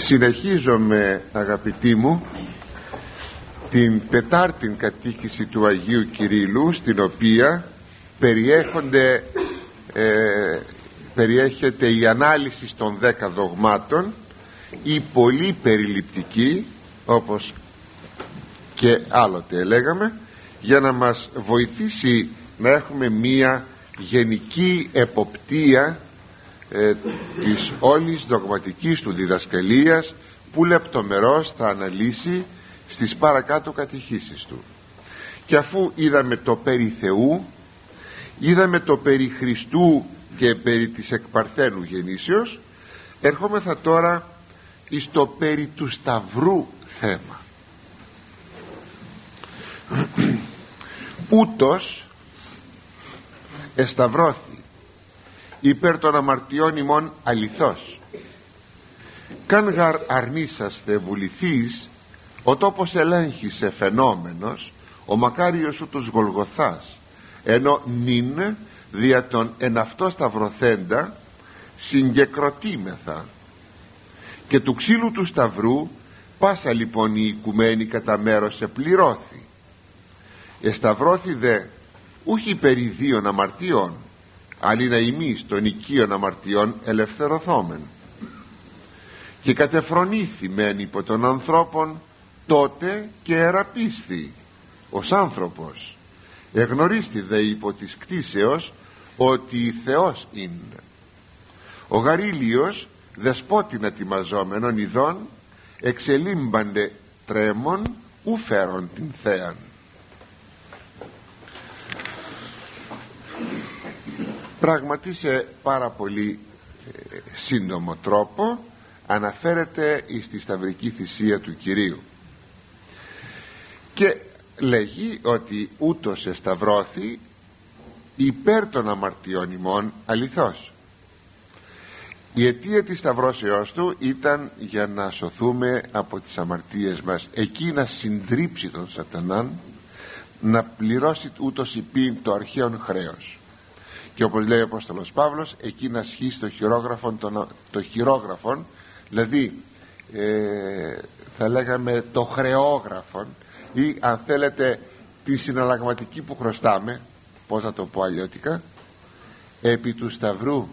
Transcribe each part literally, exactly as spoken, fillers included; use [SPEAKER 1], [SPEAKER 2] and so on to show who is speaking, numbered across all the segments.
[SPEAKER 1] Συνεχίζομαι, αγαπητοί μου, την τετάρτη κατήχηση του Αγίου Κυρίλλου, στην οποία περιέχονται, ε, περιέχεται η ανάλυση των δέκα δογμάτων, η πολύ περιληπτική, όπως και άλλοτε λέγαμε, για να μας βοηθήσει να έχουμε μία γενική εποπτεία ε, της όλης δογματικής του διδασκαλίας, που λεπτομερώς θα αναλύσει στις παρακάτω κατηχήσεις του. Και αφού είδαμε το περί Θεού, είδαμε το περί Χριστού και περί της εκπαρθένου γεννήσεως, ερχόμεθα τώρα εις το περί του Σταυρού θέμα. Ούτως εσταυρώθη υπέρ των αμαρτιών ημών αληθώς, καν γαρ αρνήσαστε βουληθείς, ο τόπος ελέγχησε φαινόμενος, ο μακάριος ούτως Γολγοθάς, ενώ νυν δια τον εν αυτό σταυρωθέντα συγκεκροτήμεθα, και του ξύλου του σταυρού πάσα λοιπόν η οικουμένη κατά μέρος επληρώθη. Εσταυρώθη δε ούχι περί δύο αμαρτιών, αλλή να ημείς των οικείων αμαρτιών ελευθερωθόμεν, και κατεφρονήθη μεν υπό των ανθρώπων τότε και εραπίσθη ως άνθρωπος, εγνωρίστη δε υπό της κτίσεως ότι Θεός είναι. Ο γαρίλιος δεσπότινα τιμαζόμενον ειδών εξελίμπαντε τρέμον ου φέρον την θέαν. Πράγματι σε πάρα πολύ ε, σύντομο τρόπο αναφέρεται στη σταυρική θυσία του Κυρίου και λέγει ότι ούτως εσταυρώθη υπέρ των αμαρτιών ημών αληθώς. Η αιτία της σταυρώσεώς του ήταν για να σωθούμε από τις αμαρτίες μας, εκεί να συντρίψει τον σατανάν, να πληρώσει ούτως υπήν το αρχαίον χρέος, και όπως λέει ο Απόστολος Παύλος, εκεί να σχίσει το χειρόγραφον, το, το χειρόγραφον, δηλαδή ε, θα λέγαμε το χρεόγραφον, ή αν θέλετε τη συναλλαγματική που χρωστάμε, πώς να το πω αλλιώτικα, επί του σταυρού.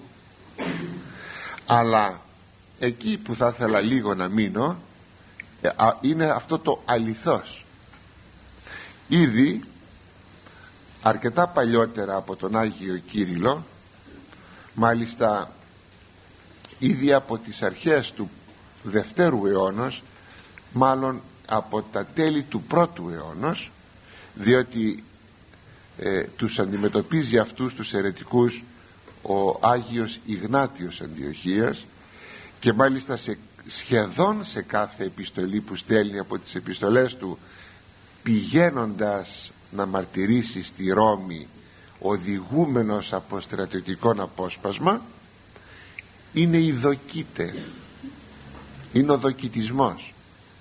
[SPEAKER 1] Αλλά εκεί που θα ήθελα λίγο να μείνω είναι αυτό το αληθώς. Ήδη αρκετά παλιότερα από τον Άγιο Κύριλλο, μάλιστα ήδη από τις αρχές του δευτέρου αιώνος, μάλλον από τα τέλη του πρώτου αιώνος, διότι ε, τους αντιμετωπίζει αυτούς τους αιρετικούς ο Άγιος Ιγνάτιος Αντιοχίας, και μάλιστα σε, σχεδόν σε κάθε επιστολή που στέλνει από τις επιστολές του, πηγαίνοντας να μαρτυρήσει στη Ρώμη, οδηγούμενος από στρατιωτικόν απόσπασμα, είναι η δοκίτε, είναι ο δοκιτισμός,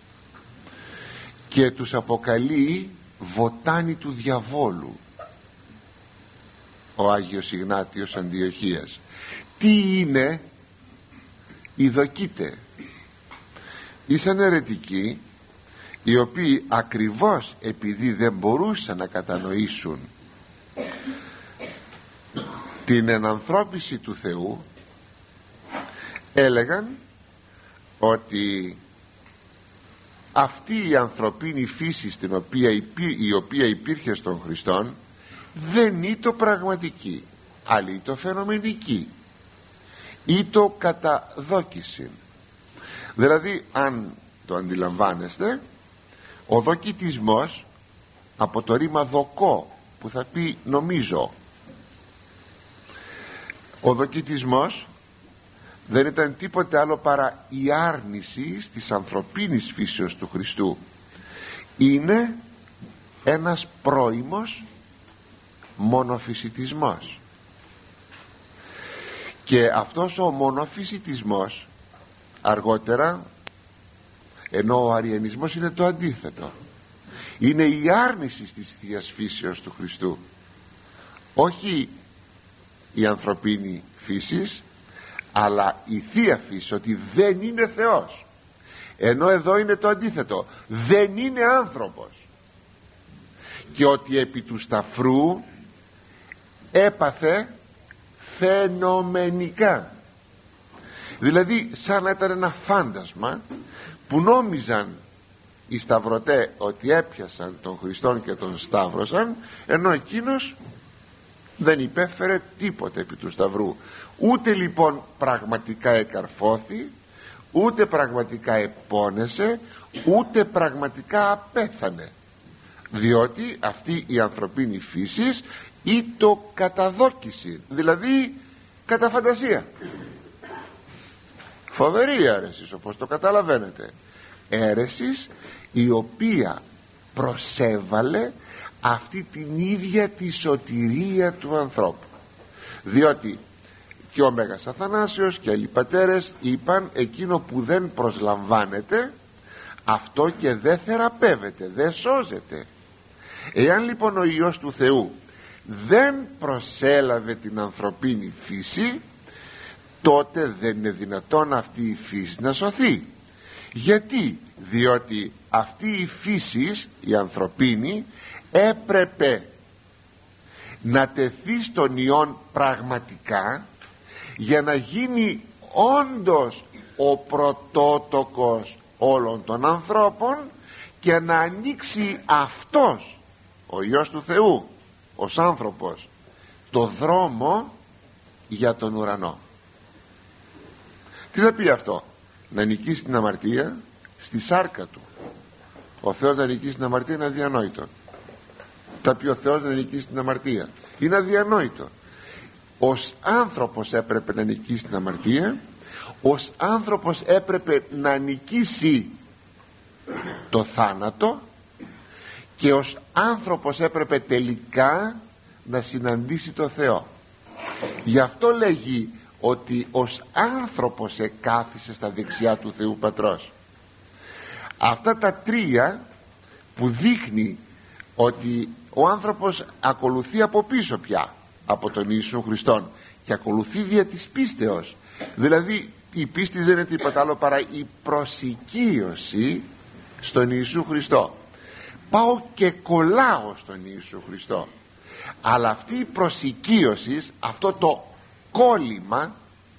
[SPEAKER 1] και τους αποκαλεί βοτάνη του διαβόλου ο Άγιος Ιγνάτιος Αντιοχίας. Τι είναι οι δοκίτε? Ήσαν αιρετικοί, οι οποίοι ακριβώς επειδή δεν μπορούσαν να κατανοήσουν την ενανθρώπιση του Θεού, έλεγαν ότι αυτή η ανθρωπίνη φύση στην οποία υπή, η οποία υπήρχε στον Χριστόν δεν είναι το πραγματική, αλλά είναι το φαινομενική, ή το κατά δόκιση. Δηλαδή, αν το αντιλαμβάνεστε, ο δοκιτισμός, από το ρήμα δοκό που θα πει νομίζω, ο δοκιτισμός δεν ήταν τίποτε άλλο παρά η άρνηση της ανθρωπίνης φύσεως του Χριστού. Είναι ένας πρώιμος μονοφυσιτισμός, και αυτός ο μονοφυσιτισμός αργότερα, ενώ ο αριανισμός είναι το αντίθετο, είναι η άρνηση της Θείας φύσεως του Χριστού, όχι η ανθρωπίνη φύσης, αλλά η Θεία Φύση, ότι δεν είναι Θεός. ενώ εδώ είναι το αντίθετο, δεν είναι άνθρωπος, και ότι επί του σταυρού έπαθε φαινομενικά, δηλαδή σαν να ήταν ένα φάντασμα που νόμιζαν οι σταυρωτέ ότι έπιασαν τον Χριστόν και τον σταύρωσαν, ενώ εκείνος δεν υπέφερε τίποτε επί του σταυρού. Ούτε λοιπόν πραγματικά εκαρφώθη, ούτε πραγματικά επώνεσε, ούτε πραγματικά απέθανε, διότι αυτή η ανθρωπίνη φύση ή το καταδόκιση, δηλαδή κατά φαντασία. Φοβερή αίρεση, όπως το καταλαβαίνετε, αίρεσης η οποία προσέβαλε αυτή την ίδια τη σωτηρία του ανθρώπου, διότι και ο Μέγας Αθανάσιος και άλλοι πατέρες είπαν εκείνο που δεν προσλαμβάνεται αυτό και δεν θεραπεύεται, δεν σώζεται. Εάν λοιπόν ο Υιός του Θεού δεν προσέλαβε την ανθρωπίνη φύση, τότε δεν είναι δυνατόν αυτή η φύση να σωθεί. Γιατί? Διότι αυτή η φύση, η ανθρωπίνη, έπρεπε να τεθεί στον Υιόν πραγματικά για να γίνει όντως ο πρωτότοκος όλων των ανθρώπων και να ανοίξει αυτός ο Υιός του Θεού ως άνθρωπος το δρόμο για τον ουρανό. Τι θα πει αυτό? Να νικήσει την αμαρτία στη σάρκα του. Ο Θεός να νικήσει την αμαρτία είναι αδιανόητο. Θα πει ο Θεός να νικήσει την αμαρτία, είναι αδιανόητο. Ως άνθρωπος έπρεπε να νικήσει την αμαρτία, ως άνθρωπος έπρεπε να νικήσει το θάνατο, και ως άνθρωπος έπρεπε τελικά να συναντήσει το Θεό. Γι' αυτό λέγει ότι ως άνθρωπος εκάθισε στα δεξιά του Θεού Πατρός. Αυτά τα τρία που δείχνει ότι ο άνθρωπος ακολουθεί από πίσω πια από τον Ιησού Χριστόν και ακολουθεί δια της πίστεως, δηλαδή η πίστη δεν είναι τίποτα άλλο παρά η προσοικείωση στον Ιησού Χριστό. Πάω και κολλάω στον Ιησού Χριστό, αλλά αυτή η προσοικείωση, αυτό το κόλλημα,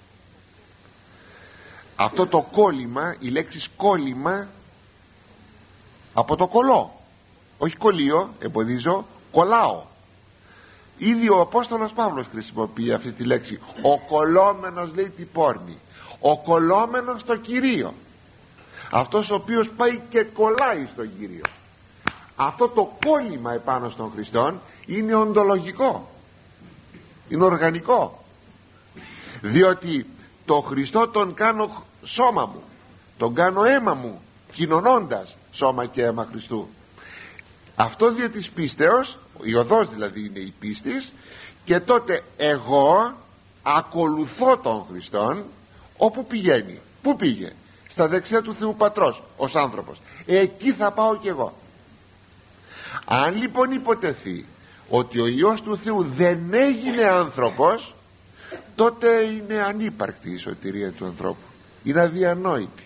[SPEAKER 1] αυτό το κόλλημα, η λέξη κόλλημα από το κολλώ, όχι κολλείο, εμποδίζω, κολλάω. Ήδη ο Απόστολος Παύλος χρησιμοποιεί αυτή τη λέξη, ο κολλόμενος, λέει, τι πόρνη, ο κολλόμενος στο Κυρίο, αυτός ο οποίος πάει και κολλάει στο Κύριο. Αυτό το κόλλημα επάνω στον Χριστόν είναι οντολογικό, είναι οργανικό, διότι το Χριστό τον κάνω σώμα μου, τον κάνω αίμα μου, κοινωνώντας σώμα και αίμα Χριστού. Αυτό δια της πίστεως, η οδός δηλαδή είναι η πίστης, και τότε εγώ ακολουθώ τον Χριστόν όπου πηγαίνει. Πού πήγε? Στα δεξιά του Θεού Πατρός ως άνθρωπος. Εκεί θα πάω κι εγώ. Αν λοιπόν υποτεθεί ότι ο Υιός του Θεού δεν έγινε άνθρωπος, τότε είναι ανύπαρκτη η σωτηρία του ανθρώπου, είναι αδιανόητη.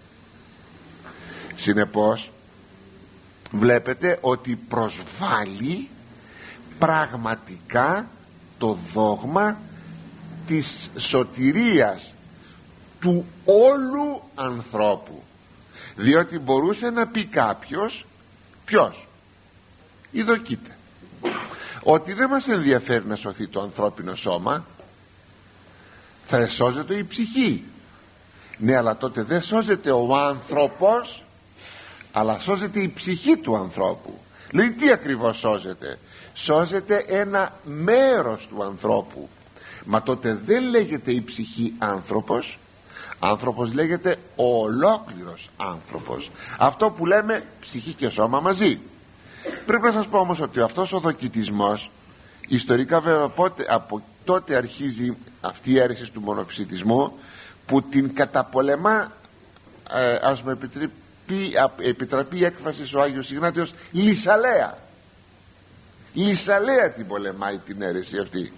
[SPEAKER 1] Συνεπώς βλέπετε ότι προσβάλλει πραγματικά το δόγμα της σωτηρίας του όλου ανθρώπου, διότι μπορούσε να πει κάποιος, ποιος? Ειδοκείτε ότι δεν μας ενδιαφέρει να σωθεί το ανθρώπινο σώμα, θα σώζεται η ψυχή. Ναι, αλλά τότε δεν σώζεται ο άνθρωπος, αλλά σώζεται η ψυχή του ανθρώπου. Λέει, τι ακριβώς σώζεται? Σώζεται ένα μέρος του ανθρώπου. Μα τότε δεν λέγεται η ψυχή άνθρωπος, άνθρωπος λέγεται ο ολόκληρος άνθρωπος, αυτό που λέμε ψυχή και σώμα μαζί. Πρέπει να σας πω όμως ότι αυτός ο δοκιτισμός ιστορικά, βέβαια, πότε, από τότε αρχίζει αυτή η αίρεση του μονοψητισμού, που την καταπολεμά, ε, ας μου επιτραπεί, επιτραπεί η έκφραση ο Άγιος Ιγνάτιος, λυσαλέα. Λυσαλέα την πολεμάει την αίρεση αυτή.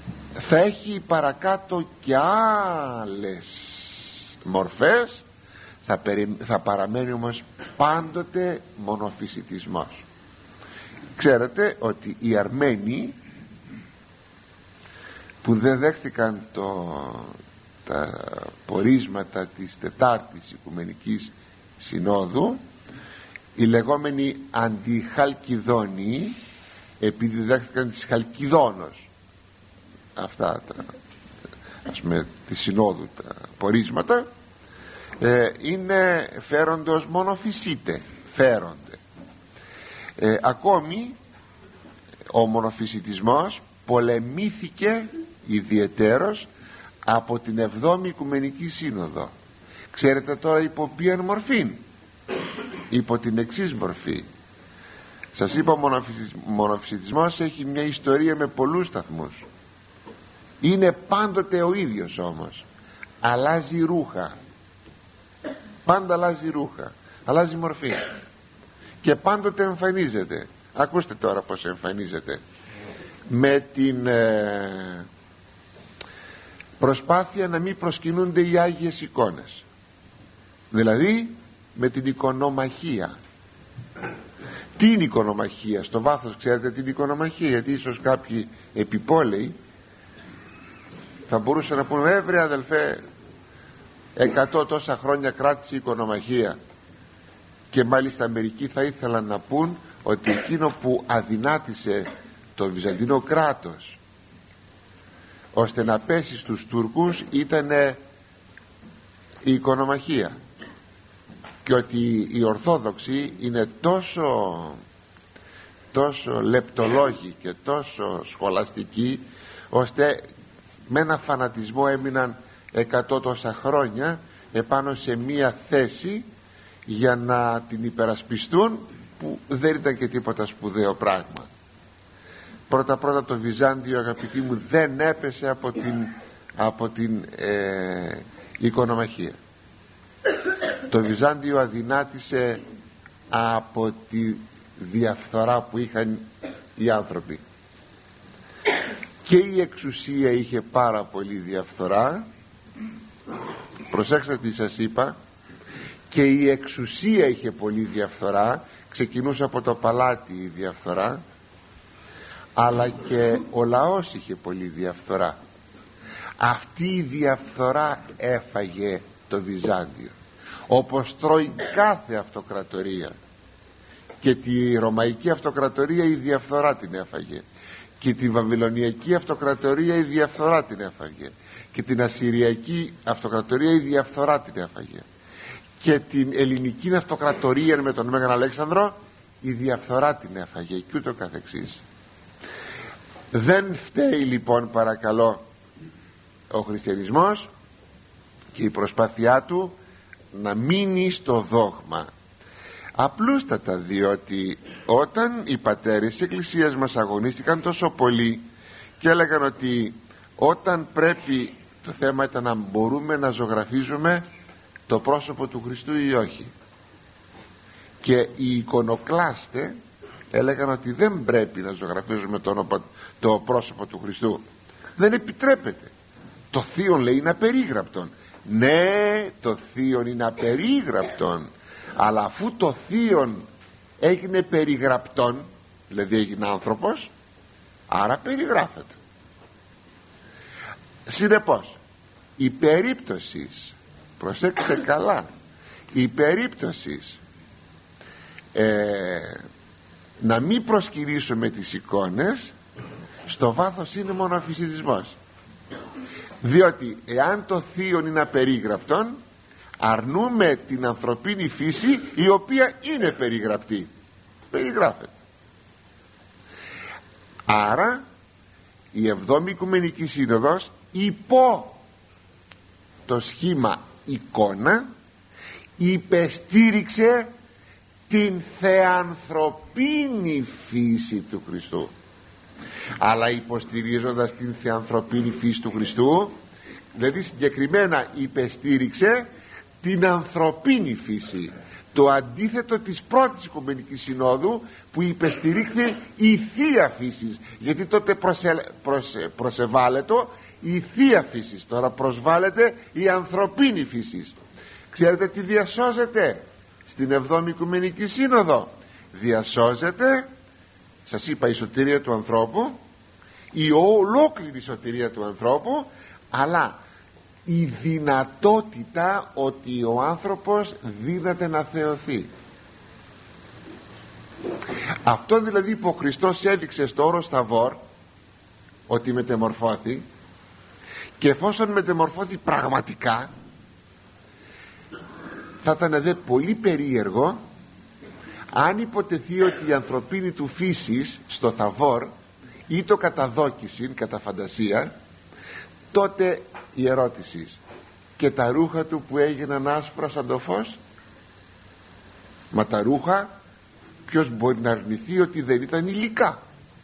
[SPEAKER 1] Θα έχει παρακάτω και άλλες μορφές, θα, περι... θα παραμένει όμως πάντοτε μονοφυσιτισμός. Ξέρετε ότι οι Αρμένοι που δεν δέχτηκαν το, τα πορίσματα της Τετάρτης Οικουμενικής Συνόδου, οι λεγόμενοι αντιχαλκιδόνοι, επειδή δέχτηκαν της Χαλκιδόνος αυτά τα, ας πούμε, τη Συνόδου τα πορίσματα, ε, είναι φέροντος μονοφυσίτε, φέρονται. Ε, ακόμη ο μονοφυσιτισμός πολεμήθηκε ιδιαιτέρως από την εβδόμη Οικουμενική Σύνοδο. Ξέρετε τώρα υπό ποιαν μορφή? Υπό την εξής μορφή. Σας είπα, ο μονοφυσιτισμός έχει μια ιστορία με πολλούς σταθμούς. Είναι πάντοτε ο ίδιος όμως. Αλλάζει ρούχα. Πάντα αλλάζει ρούχα. Αλλάζει μορφή. Και πάντοτε εμφανίζεται. Ακούστε τώρα πως εμφανίζεται. Με την ε, προσπάθεια να μην προσκυνούνται οι Άγιες εικόνες. Δηλαδή με την εικονομαχία. Τι είναι εικονομαχία? Στο βάθος ξέρετε την εικονομαχία? Γιατί ίσως κάποιοι επιπόλαιοι θα μπορούσαν να πούνε, έβρε αδελφέ, εκατό τόσα χρόνια κράτησε η εικονομαχία. Και μάλιστα μερικοί θα ήθελαν να πούν ότι εκείνο που αδυνάτησε το Βυζαντινό κράτος ώστε να πέσει στους Τούρκους ήταν η εικονομαχία, και ότι οι Ορθόδοξοι είναι τόσο τόσο λεπτολόγοι και τόσο σχολαστικοί ώστε με ένα φανατισμό έμειναν εκατό τόσα χρόνια επάνω σε μία θέση για να την υπερασπιστούν, που δεν ήταν και τίποτα σπουδαίο πράγμα. Πρώτα πρώτα το Βυζάντιο, αγαπητοί μου, δεν έπεσε από την, από την ε, εικονομαχία. Το Βυζάντιο αδυνάτησε από τη διαφθορά που είχαν οι άνθρωποι. Και η εξουσία είχε πάρα πολύ διαφθορά. Προσέξτε τι σας είπα. Και η εξουσία είχε πολύ διαφθορά. Ξεκινούσε από το παλάτι η διαφθορά, αλλά και ο λαός είχε πολύ διαφθορά. Αυτή η διαφθορά έφαγε το Βυζάντιο, όπως τρώει κάθε αυτοκρατορία. Και τη Ρωμαϊκή Αυτοκρατορία η διαφθορά την έφαγε, και τη Βαβυλωνιακή Αυτοκρατορία η διαφθορά την έφαγε, και την Ασσυριακή Αυτοκρατορία η διαφθορά την έφαγε, και την Ελληνική Αυτοκρατορία με τον Μέγαν Αλέξανδρο η διαφθορά την έφαγε, και ούτω καθεξής. Δεν φταίει λοιπόν, παρακαλώ, ο χριστιανισμός και η προσπάθειά του να μείνει στο δόγμα. Απλούστατα, διότι όταν οι πατέρες της Εκκλησίας μας αγωνίστηκαν τόσο πολύ και έλεγαν ότι όταν πρέπει, το θέμα ήταν να μπορούμε να ζωγραφίζουμε το πρόσωπο του Χριστού ή όχι, και οι εικονοκλάστε έλεγαν ότι δεν πρέπει να ζωγραφίζουμε το, το πρόσωπο του Χριστού, δεν επιτρέπεται. Το θείον, λέει, είναι απερίγραπτον. Ναι, το θείον είναι απερίγραπτον, αλλά αφού το θείον έγινε περιγραπτόν, δηλαδή έγινε άνθρωπος, άρα περιγράφεται. Συνεπώς η περίπτωση, προσέξτε καλά, η περίπτωση ε, να μην προσκυνήσουμε τις εικόνες στο βάθος είναι μονοφυσιτισμός. Διότι εάν το θείον είναι απερίγραπτον, αρνούμε την ανθρωπίνη φύση, η οποία είναι περιγραπτή, περιγράφεται. Άρα η εβδόμη Οικουμενική Σύνοδος υπό το σχήμα εικόνα υπεστήριξε την θεανθρωπίνη φύση του Χριστού. Αλλά υποστηρίζοντας την θεανθρωπίνη φύση του Χριστού, δηλαδή συγκεκριμένα υπεστήριξε την ανθρωπίνη φύση, το αντίθετο της πρώτης Οικουμενικής Συνόδου που υπεστηρίχθη η θεία φύση, γιατί τότε προσε, προσε, προσεβάλλεται η θεία φύση, τώρα προσβάλλεται η ανθρωπίνη φύση. Ξέρετε τι διασώζεται στην εβδόμη Οικουμενική Σύνοδο? Διασώζεται, σας είπα, η σωτηρία του ανθρώπου, η ολόκληρη σωτηρία του ανθρώπου, αλλά η δυνατότητα ότι ο άνθρωπος δύναται να θεωθεί. Αυτό δηλαδή που ο Χριστός έδειξε στο όρος Ταβόρ, ότι μετεμορφώθη, και εφόσον μετεμορφώθη πραγματικά, θα ήταν δε πολύ περίεργο αν υποτεθεί ότι η ανθρωπίνη του φύσης στο Θαβόρ ή το καταδόκιση κατά φαντασία, τότε η ερώτηση, και τα ρούχα του που έγιναν άσπρα σαν το φως? Μα τα ρούχα, ποιος μπορεί να αρνηθεί ότι δεν ήταν υλικά?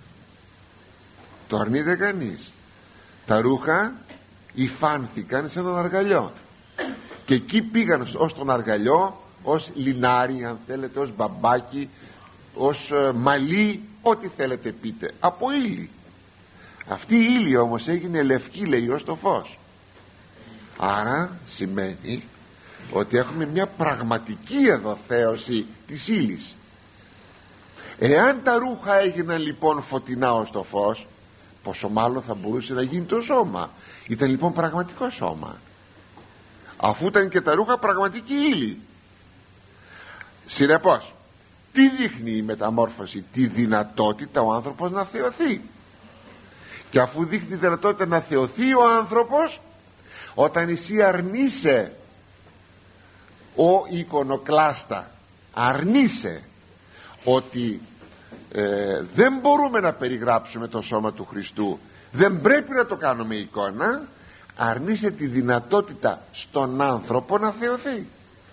[SPEAKER 1] Το αρνείται κανείς. Τα ρούχα υφάνθηκαν σε έναν αργαλιό και εκεί πήγαν ως τον αργαλιό, ως λινάρι αν θέλετε, ως μπαμπάκι, ως ε, μαλλί, ό,τι θέλετε πείτε, από ύλη. Αυτή η ύλη όμως έγινε λευκή, λέει, ως το φως. Άρα σημαίνει ότι έχουμε μια πραγματική εδώ θέωση της ύλης. Εάν τα ρούχα έγιναν λοιπόν φωτεινά ως το φως, πόσο μάλλον θα μπορούσε να γίνει το σώμα? Ήταν λοιπόν πραγματικό σώμα, αφού ήταν και τα ρούχα πραγματική ύλη. Συνεπώς, τι δείχνει η μεταμόρφωση? Τη δυνατότητα ο άνθρωπος να θεωθεί. Και αφού δείχνει τη δυνατότητα να θεωθεί ο άνθρωπος, όταν εσύ αρνείσαι, ο εικονοκλάστα, αρνείσαι ότι ε, δεν μπορούμε να περιγράψουμε το σώμα του Χριστού, δεν πρέπει να το κάνουμε εικόνα, αρνείσαι τη δυνατότητα στον άνθρωπο να θεωθεί.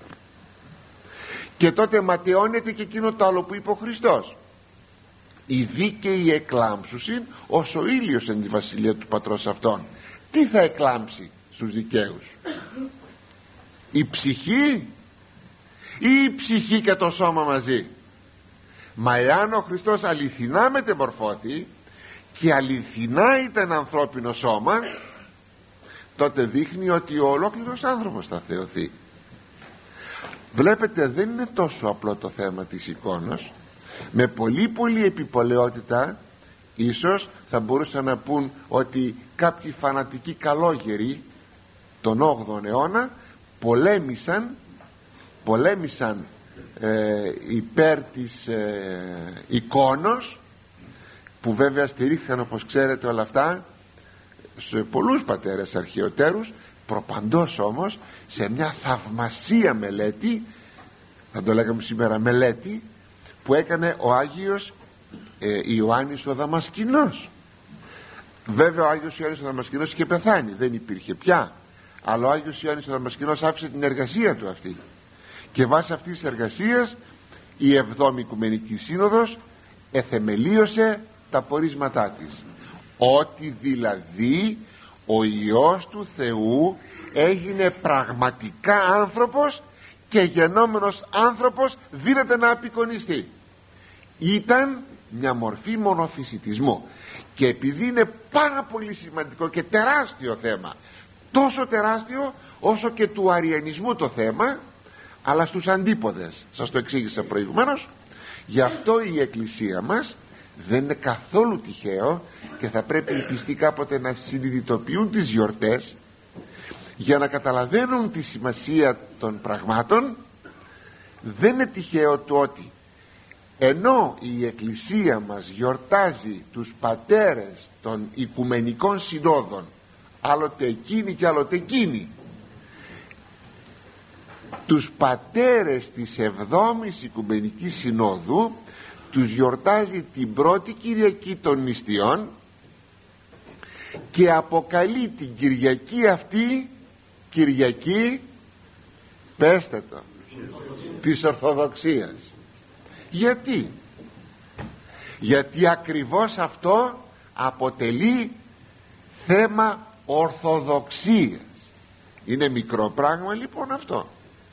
[SPEAKER 1] Και τότε ματαιώνεται και εκείνο το άλλο που είπε ο Χριστός: οι δίκαιοι εκλάμψουσιν ως ο ήλιος εν τη βασιλεία του Πατρός αυτών. Τι θα εκλάμψει στους δικαίους? Η ψυχή ή η ψυχή και το σώμα μαζί? Μα εάν ο Χριστός αληθινά μετεμορφώθη και αληθινά ήταν ανθρώπινο σώμα, τότε δείχνει ότι ο ολόκληρος άνθρωπος θα θεωθεί. Βλέπετε, δεν είναι τόσο απλό το θέμα της εικόνας. Με πολύ πολύ επιπολαιότητα ίσως θα μπορούσαν να πούν ότι κάποιοι φανατικοί καλόγεροι τον όγδοο αιώνα πολέμησαν πολέμησαν ε, υπέρ της ε, εικόνος, που βέβαια στηρίχθηκαν, όπως ξέρετε, όλα αυτά σε πολλούς πατέρες αρχαιοτέρους, προπαντός όμως σε μια θαυμασία μελέτη, θα το λέγαμε σήμερα μελέτη, που έκανε ο Άγιος ε, Ιωάννης ο Δαμασκηνός. Βέβαια ο Άγιος Ιωάννης ο Δαμασκηνός είχε πεθάνει, δεν υπήρχε πια, αλλά ο Άγιος Ιωάννης ο Δαμασκηνός άφησε την εργασία του αυτή, και βάσει αυτής της εργασίας η εβδόμη Οικουμενική Σύνοδος εθεμελίωσε τα πορίσματά της, ότι δηλαδή ο Υιός του Θεού έγινε πραγματικά άνθρωπος και γενόμενος άνθρωπος δύναται να απεικονιστεί. Ήταν μια μορφή μονοφυσιτισμού, και επειδή είναι πάρα πολύ σημαντικό και τεράστιο θέμα, τόσο τεράστιο όσο και του αριανισμού το θέμα, αλλά στους αντίποδες, σας το εξήγησα προηγουμένως, γι' αυτό η Εκκλησία μας δεν είναι καθόλου τυχαίο, και θα πρέπει οι πιστοί κάποτε να συνειδητοποιούν τις γιορτές για να καταλαβαίνουν τη σημασία των πραγμάτων. Δεν είναι τυχαίο το ότι ενώ η Εκκλησία μας γιορτάζει τους πατέρες των Οικουμενικών Συνόδων, άλλοτε εκείνοι και άλλοτε εκείνοι, τους πατέρες της εβδόμης Οικουμενικής Συνόδου τους γιορτάζει την πρώτη Κυριακή των Νηστιών, και αποκαλεί την Κυριακή αυτή Κυριακή, πέστε το, της Ορθοδοξίας. Γιατί? Γιατί ακριβώς αυτό αποτελεί θέμα ορθοδοξίας. Είναι μικρό πράγμα λοιπόν αυτό?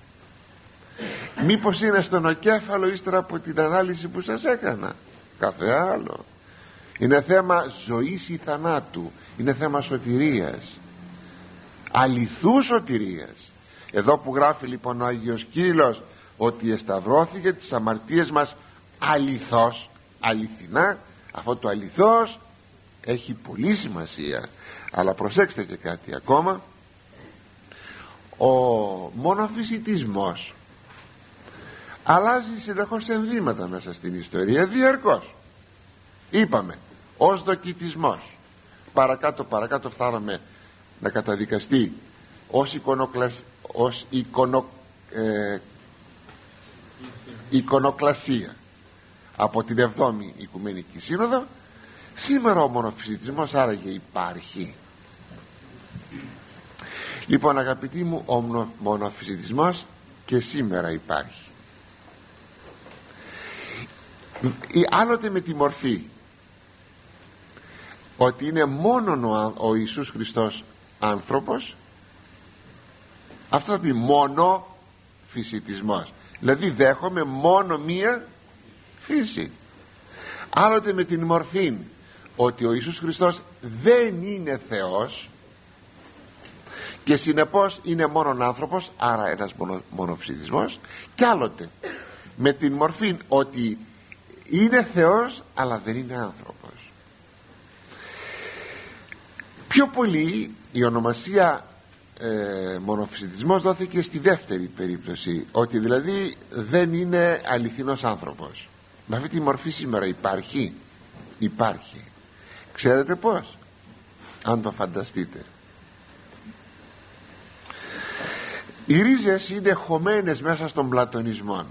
[SPEAKER 1] Μήπως είναι στον οκέφαλο ύστερα από την ανάλυση που σας έκανα? Κάθε άλλο. Είναι θέμα ζωής ή θανάτου, είναι θέμα σωτηρίας, αληθού σωτηρίας. Εδώ που γράφει λοιπόν ο Άγιος Κύριλλος ότι εσταυρώθηκε τις αμαρτίες μας αληθώς, αληθινά, αυτό το αληθώς έχει πολύ σημασία. Αλλά προσέξτε και κάτι ακόμα, ο μονοφυσιτισμός αλλάζει συνεχώς ενδύματα μέσα στην ιστορία, διαρκώς. Είπαμε ως δοκιτισμός, παρακάτω παρακάτω φτάναμε να καταδικαστεί ως, εικονοκλασ... ως εικονο... ε... εικονοκλασία από την εβδόμη Οικουμενική Σύνοδο. Σήμερα ο μονοφυσιτισμός άραγε υπάρχει? Λοιπόν, αγαπητοί μου, ο μονοφυσιτισμός και σήμερα υπάρχει, άλλοτε με τη μορφή ότι είναι μόνον ο, ο Ιησούς Χριστός άνθρωπος. Αυτό θα πει μόνο φυσιτισμός, δηλαδή δέχομαι μόνο μία φύση. Άλλοτε με την μορφή ότι ο Ιησούς Χριστός δεν είναι Θεός και συνεπώς είναι μόνον άνθρωπος, άρα ένας μονο, μονοφυσιτισμός. Και άλλοτε με την μορφή ότι είναι Θεός αλλά δεν είναι άνθρωπος. Πιο πολύ η ονομασία ε, μονοφυσιτισμός δόθηκε στη δεύτερη περίπτωση, ότι δηλαδή δεν είναι αληθινός άνθρωπος. Με αυτή τη μορφή σήμερα υπάρχει? Υπάρχει. Ξέρετε πως? Αν το φανταστείτε, οι ρίζες είναι χωμένες μέσα στον πλατωνισμό.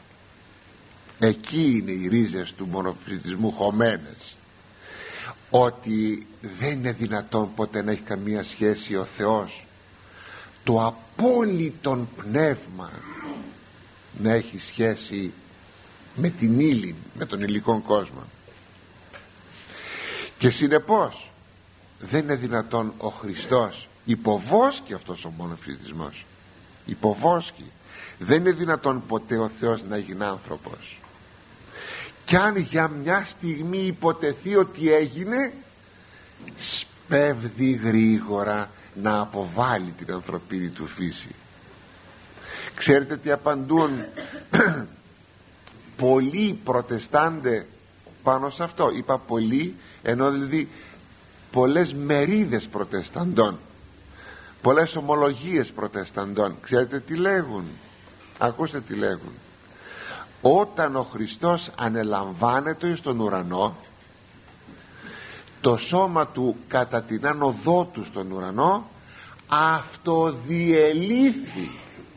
[SPEAKER 1] Εκεί είναι οι ρίζες του μονοφυσιτισμού χωμένες, ότι δεν είναι δυνατόν ποτέ να έχει καμία σχέση ο Θεός, το απόλυτον πνεύμα, να έχει σχέση με την ύλη, με τον υλικό κόσμο. Και συνεπώς δεν είναι δυνατόν ο Χριστός, υποβόσκει αυτός ο μονοφυσιτισμός, υποβόσκει, δεν είναι δυνατόν ποτέ ο Θεός να γίνει άνθρωπος. Κι αν για μια στιγμή υποτεθεί ότι έγινε, σπέβδει γρήγορα να αποβάλει την ανθρωπίνη του φύση. Ξέρετε τι απαντούν πολλοί προτεστάντε πάνω σε αυτό? Είπα πολλοί, ενώ δηλαδή πολλές μερίδες προτεσταντών, πολλές ομολογίες προτεσταντών. Ξέρετε τι λέγουν? Ακούστε τι λέγουν. Όταν ο Χριστός ανελαμβάνεται στον ουρανό, το σώμα του κατά την άνοδό του στον ουρανό αυτοδιελήθη.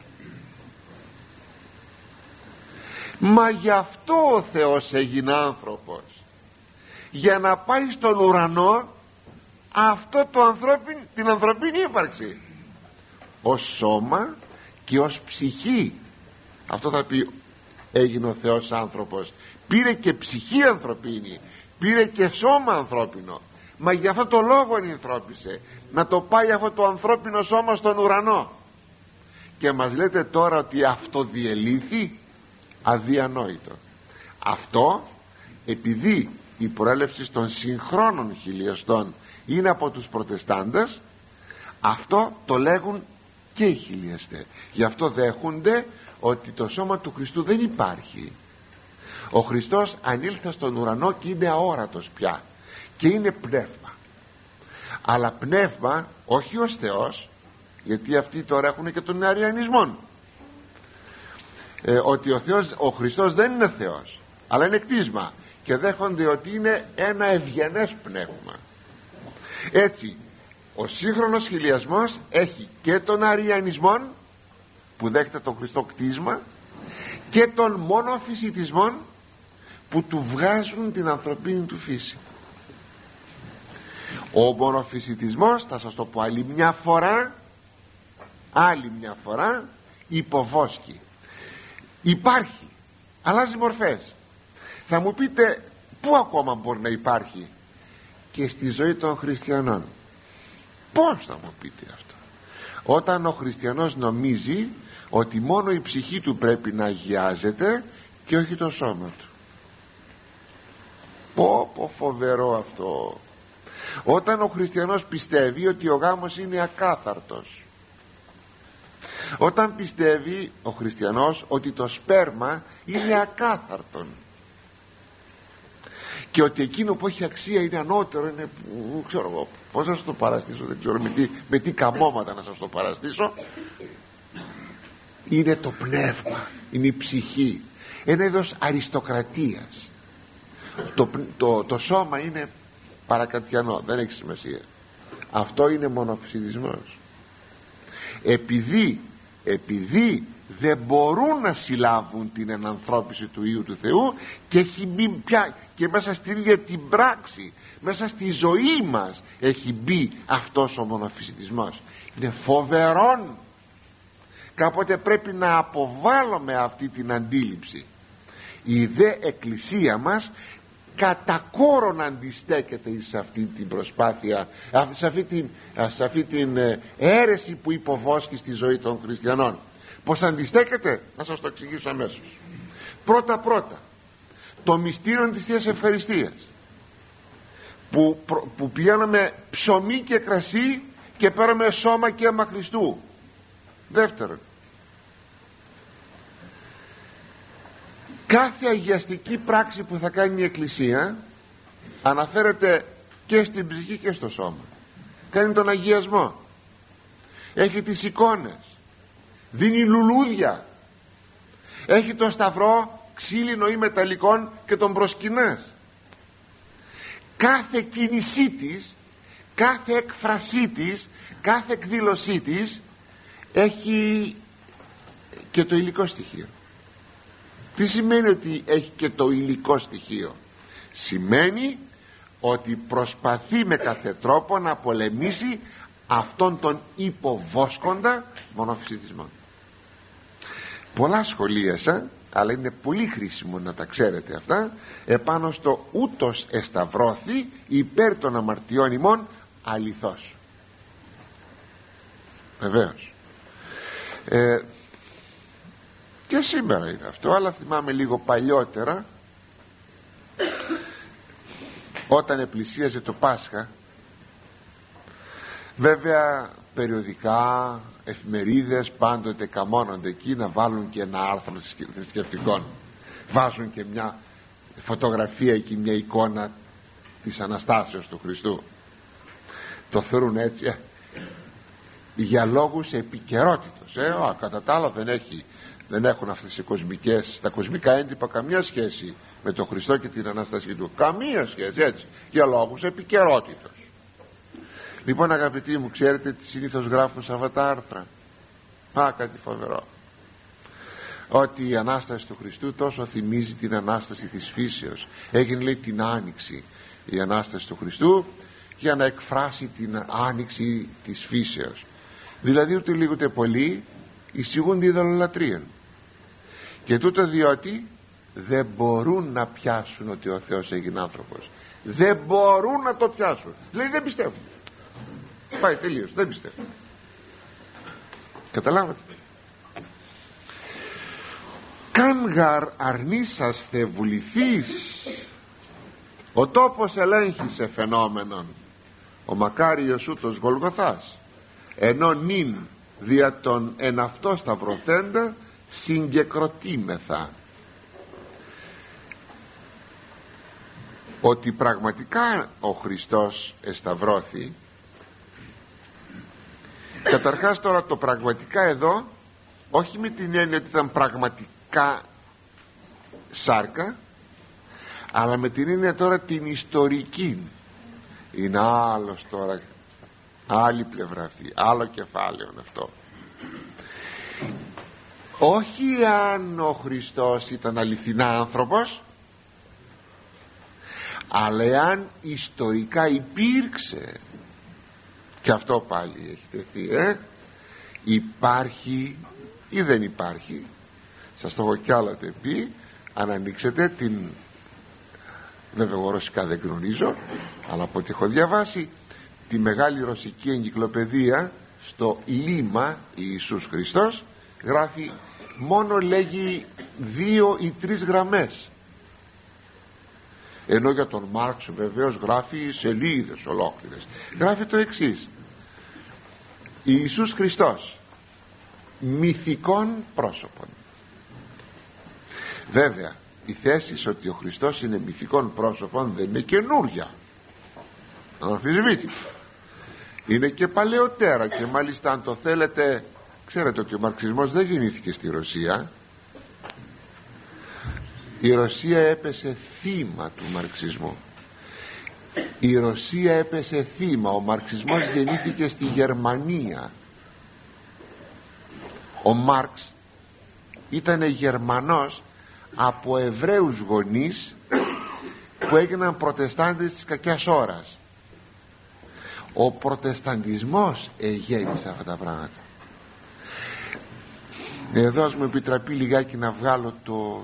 [SPEAKER 1] Μα γι' αυτό ο Θεός έγινε άνθρωπος, για να πάει στον ουρανό αυτό το ανθρώπιν, την ανθρωπίνη ύπαρξη, ως σώμα και ως ψυχή. Αυτό θα πει έγινε ο Θεός άνθρωπος. Πήρε και ψυχή ανθρωπίνη, πήρε και σώμα ανθρώπινο. Μα για αυτό το λόγο ενανθρώπισε, να το πάει αυτό το ανθρώπινο σώμα στον ουρανό. Και μας λέτε τώρα ότι αυτοδιελήθη? Αδιανόητο. Αυτό επειδή η προέλευση των συγχρόνων χιλιαστών είναι από τους προτεστάντες, αυτό το λέγουν και οι χιλιαστές. Γι' αυτό δέχονται ότι το σώμα του Χριστού δεν υπάρχει. Ο Χριστός ανήλθε στον ουρανό και είναι αόρατος πια και είναι πνεύμα, αλλά πνεύμα όχι ως Θεός, γιατί αυτοί τώρα έχουν και τον αριανισμό, ε, ότι ο, Θεός, ο Χριστός δεν είναι Θεός αλλά είναι κτίσμα, και δέχονται ότι είναι ένα ευγενές πνεύμα. Έτσι ο σύγχρονος χιλιασμός έχει και τον αριανισμό που δέχεται τον Χριστό κτίσμα και τον μονοφυσιτισμό που του βγάζουν την ανθρωπίνη του φύση. Ο μονοφυσιτισμός, θα σας το πω άλλη μια φορά, άλλη μια φορά, υποβόσκει. Υπάρχει, αλλάζει μορφές. Θα μου πείτε πού ακόμα μπορεί να υπάρχει? Και στη ζωή των χριστιανών. Πώς θα μου πείτε αυτό? Όταν ο χριστιανός νομίζει ότι μόνο η ψυχή του πρέπει να αγιάζεται και όχι το σώμα του. Πω πω φοβερό αυτό. Όταν ο χριστιανός πιστεύει ότι ο γάμος είναι ακάθαρτος, Όταν πιστεύει ο χριστιανός ότι το σπέρμα είναι ακάθαρτον και ότι εκείνο που έχει αξία είναι ανώτερο, είναι, ξέρω εγώ πώς να σας το παραστήσω, δεν ξέρω με τι, με τι καμώματα να σας το παραστήσω, είναι το πνεύμα, είναι η ψυχή, ένα είδος αριστοκρατίας. το, το, το σώμα είναι παρακατιανό, δεν έχει σημασία. Αυτό είναι μονοφυσιτισμός. Επειδή επειδή δεν μπορούν να συλλάβουν την ενανθρώπιση του Υιού του Θεού και έχει μπει πια και μέσα στην ίδια την πράξη, μέσα στη ζωή μας έχει μπει αυτός ο μονοφυσιτισμός. Είναι φοβερόν. Κάποτε πρέπει να αποβάλλουμε αυτή την αντίληψη. Η δε εκκλησία μας κατά κόρον αντιστέκεται σε αυτή την προσπάθεια, σε αυτή την, σε αυτή την αίρεση που υποβόσκει στη ζωή των χριστιανών. Πως αντιστέκεται, να σας το εξηγήσω αμέσως. Πρώτα πρώτα το μυστήριο της Θείας Ευχαριστίας, που, που πηγαίναμε ψωμί και κρασί και πέραμε σώμα και αίμα Χριστού. Δεύτερον, κάθε αγιαστική πράξη που θα κάνει η Εκκλησία αναφέρεται και στην ψυχή και στο σώμα. Κάνει τον αγιασμό, έχει τις εικόνες, δίνει λουλούδια, έχει το σταυρό ξύλινο ή μεταλλικών και τον προσκυνάς. Κάθε κίνησή της, κάθε έκφρασή της, κάθε εκδήλωσή της έχει και το υλικό στοιχείο. Τι σημαίνει ότι έχει και το υλικό στοιχείο? Σημαίνει ότι προσπαθεί με κάθε τρόπο να πολεμήσει αυτόν τον υποβόσκοντα μονοφυσιτισμό. Πολλά σχολίασα, αλλά είναι πολύ χρήσιμο να τα ξέρετε αυτά, επάνω στο ούτως εσταυρώθη υπέρ των αμαρτιών ημών αληθώς. Βεβαίως ε, και σήμερα είναι αυτό, αλλά θυμάμαι λίγο παλιότερα, όταν επλησίαζε το Πάσχα, βέβαια περιοδικά, εφημερίδες πάντοτε καμώνονται εκεί να βάλουν και ένα άρθρο θρησκευτικών, βάζουν και μια φωτογραφία εκεί, μια εικόνα της Αναστάσεως του Χριστού. Το θεωρούν έτσι για λόγους επικαιρότητος, ε, α, κατά τα άλλα δεν έχει δεν έχουν αυτές οι κοσμικές, τα κοσμικά έντυπα καμία σχέση με τον Χριστό και την Ανάστασή του, καμία σχέση, έτσι, για λόγους επικαιρότητος. Λοιπόν, αγαπητοί μου, ξέρετε τι συνήθως γράφουν σε αυτά τα άρθρα? Α, κάτι φοβερό, ότι η Ανάσταση του Χριστού τόσο θυμίζει την Ανάσταση της φύσεως. Έγινε, λέει, την Άνοιξη η Ανάσταση του Χριστού για να εκφράσει την Άνοιξη της φύσεως. Δηλαδή ούτε λίγο ούτε πολύ εισηγούν την ειδωλολατρία. Και τούτο διότι δεν μπορούν να πιάσουν ότι ο Θεός έγινε άνθρωπος. Δεν μπορούν να το πιάσουν. Δηλαδή δεν πιστεύουν. Πάει τελείως, δεν πιστεύουν. Καταλάβατε? Καν γαρ αρνήσαστε βουληθείς, ο τόπος ελέγχει σε φαινόμενον, ο μακάριος ούτως Γολγοθάς, ενώ νυν δια τον εν αυτό σταυρωθέντα συγκεκροτήμεθα. Ότι πραγματικά ο Χριστός εσταυρώθη. Καταρχάς τώρα το πραγματικά εδώ, όχι με την έννοια ότι ήταν πραγματικά σάρκα, αλλά με την έννοια τώρα την ιστορική. Είναι άλλος τώρα, άλλη πλευρά αυτή, άλλο κεφάλαιο αυτό. Όχι αν ο Χριστός ήταν αληθινά άνθρωπος, αλλά εάν ιστορικά υπήρξε, και αυτό πάλι έχει τεθεί, ε? υπάρχει ή δεν υπάρχει. Σας το έχω κι άλλοτε πει, αν ανοίξετε την, βέβαια εγώ ρωσικά δεν γνωρίζω, αλλά από ό,τι έχω διαβάσει, τη μεγάλη ρωσική εγκυκλοπαιδεία, στο λίμα Ιησούς Χριστός, γράφει, μόνο λέγει δύο ή τρεις γραμμές, ενώ για τον Μάρξ βεβαίως γράφει σελίδες ολόκληρες. Γράφει το εξής: Ιησούς Χριστός μυθικών πρόσωπων. Βέβαια η θέση ότι ο Χριστός είναι μυθικών πρόσωπων δεν είναι καινούρια, αμφισβήτητα, είναι και παλαιότερα. Και μάλιστα αν το θέλετε, ξέρετε ότι ο μαρξισμός δεν γεννήθηκε στη Ρωσία. Η Ρωσία έπεσε θύμα του μαρξισμού. Η Ρωσία έπεσε θύμα. Ο μαρξισμός γεννήθηκε στη Γερμανία. Ο Μάρξ ήταν Γερμανός από Εβραίους γονείς που έγιναν προτεστάντες της κακιάς ώρας. Ο προτεσταντισμός εγέννησε αυτά τα πράγματα. Εδώ ας μου επιτραπεί λιγάκι να βγάλω το,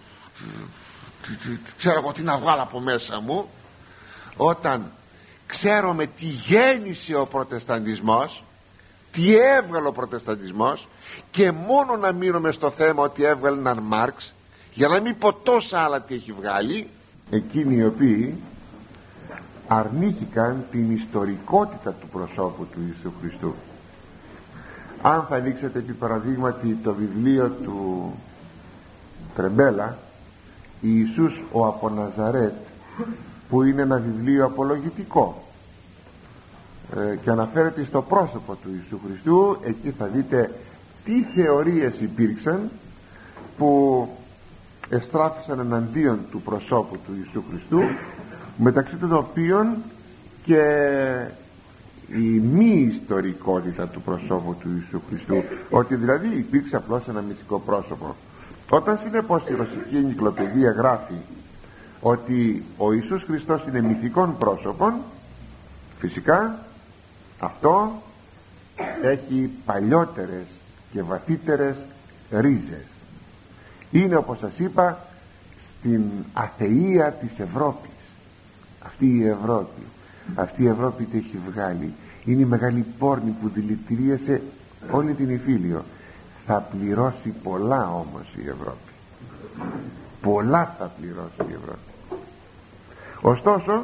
[SPEAKER 1] ξέρω εγώ τι να βγάλω από μέσα μου, όταν ξέρουμε τι γέννησε ο προτεσταντισμός, τι έβγαλε ο προτεσταντισμός, και μόνο να μείνουμε στο θέμα ότι έβγαλε έναν Μάρξ, για να μην πω τόσα άλλα τι έχει βγάλει. Εκείνοι οι οποίοι αρνήθηκαν την ιστορικότητα του προσώπου του Ιησού Χριστού. Αν θα ανοίξετε επί παραδείγματι το βιβλίο του Τρεμπέλα, Ιησούς ο από Ναζαρέτ, που είναι ένα βιβλίο απολογητικό ε, και αναφέρεται στο πρόσωπο του Ιησού Χριστού, εκεί θα δείτε τι θεωρίες υπήρξαν που εστράφησαν εναντίον του προσώπου του Ιησού Χριστού, μεταξύ των οποίων και η μη ιστορικότητα του προσώπου του Ιησού Χριστού, ότι δηλαδή υπήρξε απλώς ένα μυθικό πρόσωπο. Όταν συνεπώς η Ρωσική Ενcyclopedia γράφει ότι ο Ιησούς Χριστός είναι μυθικών πρόσωπων, φυσικά αυτό έχει παλιότερες και βαθύτερες ρίζες. Είναι, όπως σας είπα, στην αθεία της Ευρώπης. Αυτή η Ευρώπη, αυτή η Ευρώπη τι έχει βγάλει? Είναι η μεγάλη πόρνη που δηλητηρίασε όλη την Ιφίλιο. Θα πληρώσει πολλά όμως η Ευρώπη, πολλά θα πληρώσει η Ευρώπη. Ωστόσο,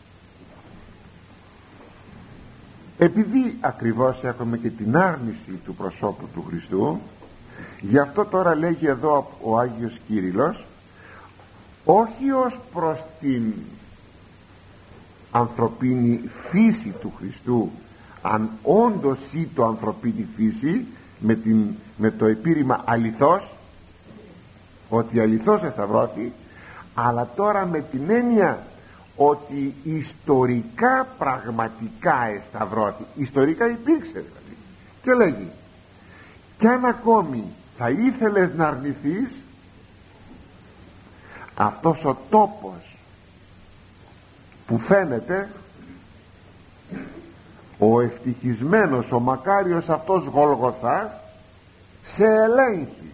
[SPEAKER 1] επειδή ακριβώς έχουμε και την άρνηση του προσώπου του Χριστού, γι' αυτό τώρα λέγει εδώ ο Άγιος Κύριλλος, όχι ως προς την ανθρωπίνη φύση του Χριστού, αν όντως ή το ανθρωπίνη φύση, με, την, με το επίρρημα αληθώς, ότι αληθώς εσταυρώθη, αλλά τώρα με την έννοια ότι ιστορικά πραγματικά εσταυρώθη, ιστορικά υπήρξε δηλαδή. Και λέγει, κι αν ακόμη θα ήθελες να αρνηθείς, αυτός ο τόπος που φαίνεται, ο ευτυχισμένος, ο μακάριος αυτός Γολγοθάς, σε ελέγχει.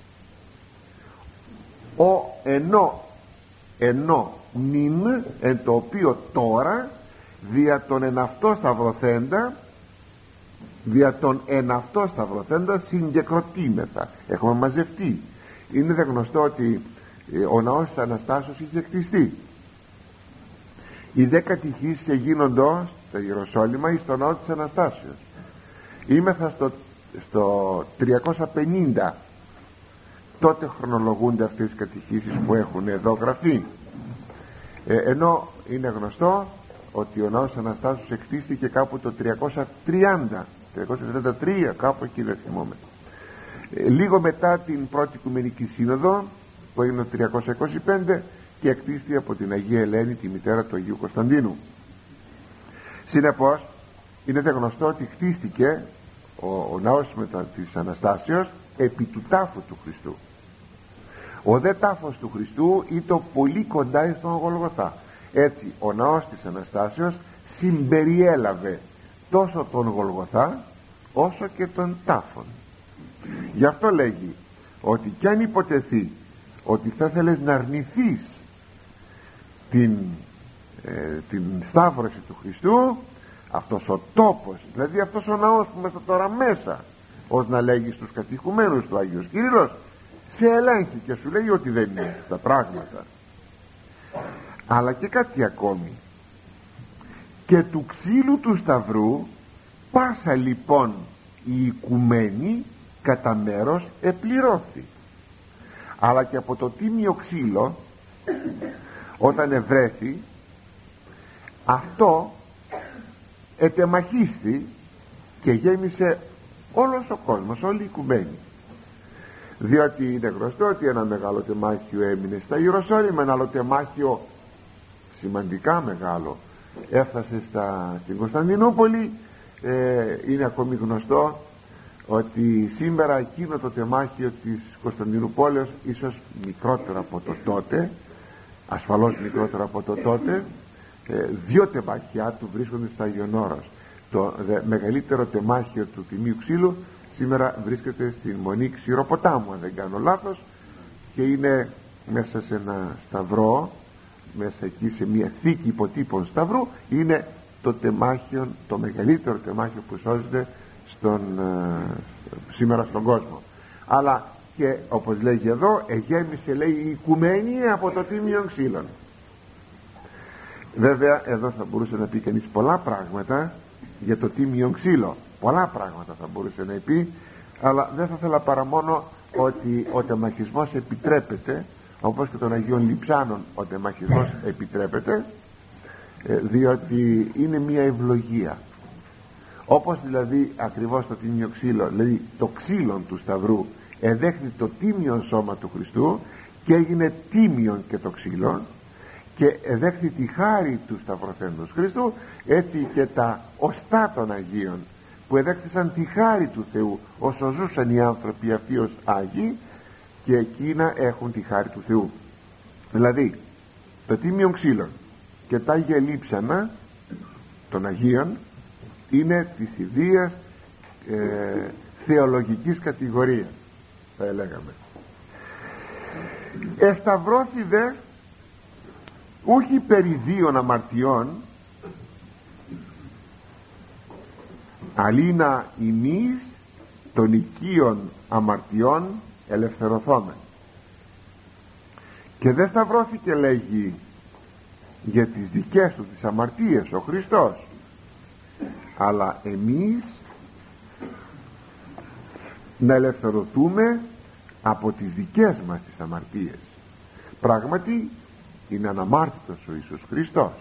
[SPEAKER 1] Ο ενώ ενώ νυν, εν το οποίο τώρα δια τον εν αυτό σταυρωθέντα, δια τον εν αυτό σταυρωθέντα συγκεκροτήμεθα, έχουμε μαζευτεί. Είναι δε γνωστό ότι ο ναός της Αναστάσεως είχε χτιστεί. Οι δε κατηχήσεις εγίνοντο στα Ιεροσόλυμα ή στο ναό της Αναστάσεως. Είμεθα στο, στο τριακόσια πενήντα, τότε χρονολογούνται αυτές οι κατηχήσεις που έχουν εδώ γραφεί. ε, ενώ είναι γνωστό ότι ο ναός της Αναστάσεως εκτίστηκε κάπου το τριακόσια τριάντα, τριακόσια τριάντα τρία, κάπου εκεί δεν θυμόμαι, ε, λίγο μετά την πρώτη Οικουμενική Σύνοδο που έγινε το τριακόσια είκοσι πέντε, και εκτίστηκε από την Αγία Ελένη, τη μητέρα του Αγίου Κωνσταντίνου. Συνεπώς είναι δε γνωστό ότι χτίστηκε ο, ο ναός μετά της Αναστάσεως επί του τάφου του Χριστού. Ο δε τάφος του Χριστού ήταν πολύ κοντά στον Γολγοθά. Έτσι ο ναός της Αναστάσεως συμπεριέλαβε τόσο τον Γολγοθά όσο και τον τάφον. Γι' αυτό λέγει ότι κι αν υποτεθεί ότι θα θέλεις να αρνηθείς την, ε, την σταύρωση του Χριστού, αυτός ο τόπος, δηλαδή αυτός ο ναός που είμαστε τώρα μέσα, ως να λέγει στους κατοικουμένους του Άγιος Κύριλλος, σε ελέγχει και σου λέει ότι δεν είναι τα πράγματα. Αλλά και κάτι ακόμη, και του ξύλου του Σταυρού πάσα λοιπόν η οικουμένη κατά μέρος επληρώθη, αλλά και από το τίμιο ξύλο όταν ευρέθη, αυτό ετεμαχίστη και γέμισε όλος ο κόσμος, όλη η οικουμένη. Διότι είναι γνωστό ότι ένα μεγάλο τεμάχιο έμεινε στα Ιεροσόλυμα, ένα άλλο τεμάχιο σημαντικά μεγάλο έφτασε στα, στην Κωνσταντινούπολη. ε, είναι ακόμη γνωστό ότι σήμερα εκείνο το τεμάχιο της Κωνσταντινούπολης, ίσως μικρότερο από το τότε, ασφαλώς μικρότερο από το τότε, ε, δύο τεμάχια του βρίσκονται στα Άγιον Όρος. Το δε, μεγαλύτερο τεμάχιο του Τιμίου Ξύλου σήμερα βρίσκεται στην Μονή Ξηροποτάμου, αν δεν κάνω λάθος, και είναι μέσα σε ένα σταυρό, μέσα εκεί σε μια θήκη υποτύπων σταυρού, είναι το τεμάχιο, το μεγαλύτερο τεμάχιο που σώζεται στον, ε, σήμερα στον κόσμο. Αλλά και όπως λέγει εδώ, εγέμισε, λέει, η οικουμένη από το Τίμιον Ξύλων. Βέβαια εδώ θα μπορούσε να πει κανείς πολλά πράγματα για το Τίμιον Ξύλο, πολλά πράγματα θα μπορούσε να πει, αλλά δεν θα ήθελα παρά μόνο ότι ο τεμαχισμός επιτρέπεται, όπως και των Αγίων Λειψάνων ο τεμαχισμός επιτρέπεται, διότι είναι μια ευλογία. Όπως δηλαδή ακριβώς το τίμιο ξύλο, δηλαδή το ξύλο του Σταυρού εδέχθη το τίμιο σώμα του Χριστού και έγινε τίμιον και το ξύλο και εδέχθη τη χάρη του Σταυρωθέντος Χριστού, έτσι και τα οστά των Αγίων που εδέχθησαν τη χάρη του Θεού όσο ζούσαν οι άνθρωποι αυτοί ως Άγιοι, και εκείνα έχουν τη χάρη του Θεού. Δηλαδή το τίμιον ξύλο και τα Άγια Λείψανα των Αγίων είναι της ιδίας ε, θεολογικής κατηγορίας, θα έλεγαμε. Εσταυρώθη δε ούχι περί δύο αμαρτιών, αλίνα ημείς των οικείων αμαρτιών ελευθερωθόμεν. Και δεν σταυρώθηκε, λέγει, για τις δικές του τις αμαρτίες ο Χριστός, αλλά εμείς να ελευθερωθούμε από τις δικές μας τις αμαρτίες. Πράγματι είναι αναμάρτητος ο Ιησούς Χριστός